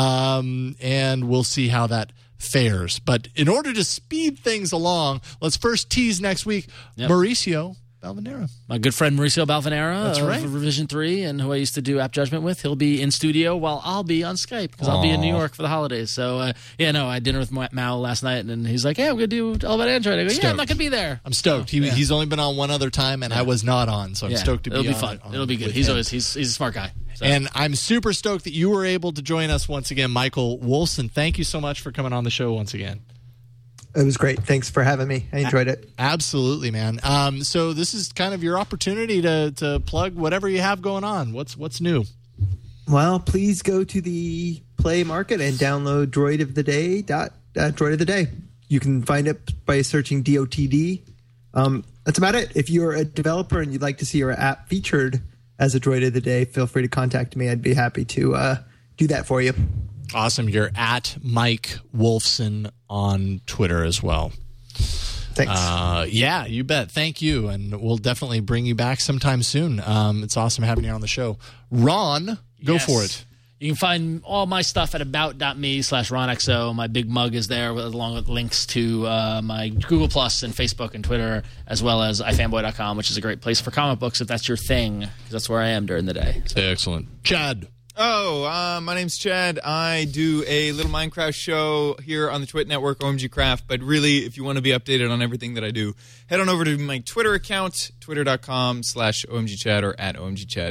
And we'll see how that fares. But in order to speed things along, let's first tease next week. Mauricio Balvanera. My good friend Mauricio Balvanera That's right. of Revision 3 and who I used to do App Judgment with. He'll be in studio while I'll be on Skype because I'll be in New York for the holidays. So, I had dinner with Mao last night, and he's like, hey, I'm going to do All About Android. I go, yeah, I'm not going to be there. I'm stoked. He's only been on one other time, and I was not on, so I'm stoked to be on. It'll be fun. It'll be good. He's a smart guy. So. And I'm super stoked that you were able to join us once again, Michael Wolfson. Thank you so much for coming on the show once again. It was great. Thanks for having me. I enjoyed it. Absolutely, man. So this is kind of your opportunity to plug whatever you have going on. What's new? Well, please go to the Play Market and download Droid of the Day. Droid of the Day. You can find it by searching DOTD. That's about it. If you're a developer and you'd like to see your app featured as a Droid of the Day, feel free to contact me. I'd be happy to do that for you. Awesome. You're at Mike Wolfson on Twitter as well. Thanks. Yeah, you bet. Thank you. And we'll definitely bring you back sometime soon. It's awesome having you on the show. Ron, go for it. You can find all my stuff at about.me/RonXO. My big mug is there along with links to my Google Plus and Facebook and Twitter, as well as ifanboy.com, which is a great place for comic books if that's your thing, because that's where I am during the day. So. Excellent. Chad. My name's Chad. I do a little Minecraft show here on the Twit Network, OMG Craft. But really, if you want to be updated on everything that I do, head on over to my Twitter account, twitter.com/OMGChad or at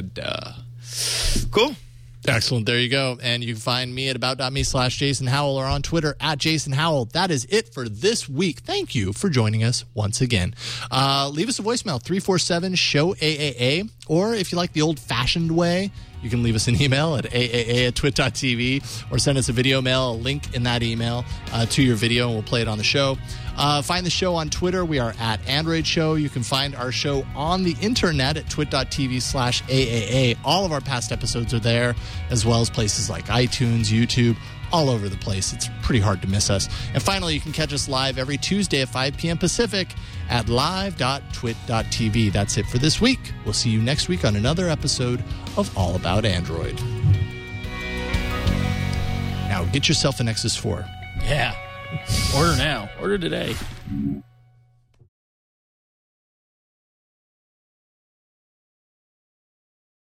OMGChad. Cool. Excellent. There you go. And you can find me at about.me/Jason Howell or on Twitter at Jason Howell. That is it for this week. Thank you for joining us once again. Leave us a voicemail, 347-SHOW-AAA. Or if you like the old-fashioned way, you can leave us an email at aaa@twit.tv or send us a video mail, a link in that email to your video, and we'll play it on the show. Find the show on Twitter. We are at Android Show. You can find our show on the internet at twit.tv/AAA. All of our past episodes are there, as well as places like iTunes, YouTube, all over the place. It's pretty hard to miss us. And finally, you can catch us live every Tuesday at 5 p.m. Pacific at live.twit.tv. That's it for this week. We'll see you next week on another episode of All About Android. Now, get yourself a Nexus 4. Yeah. Order now. Order today.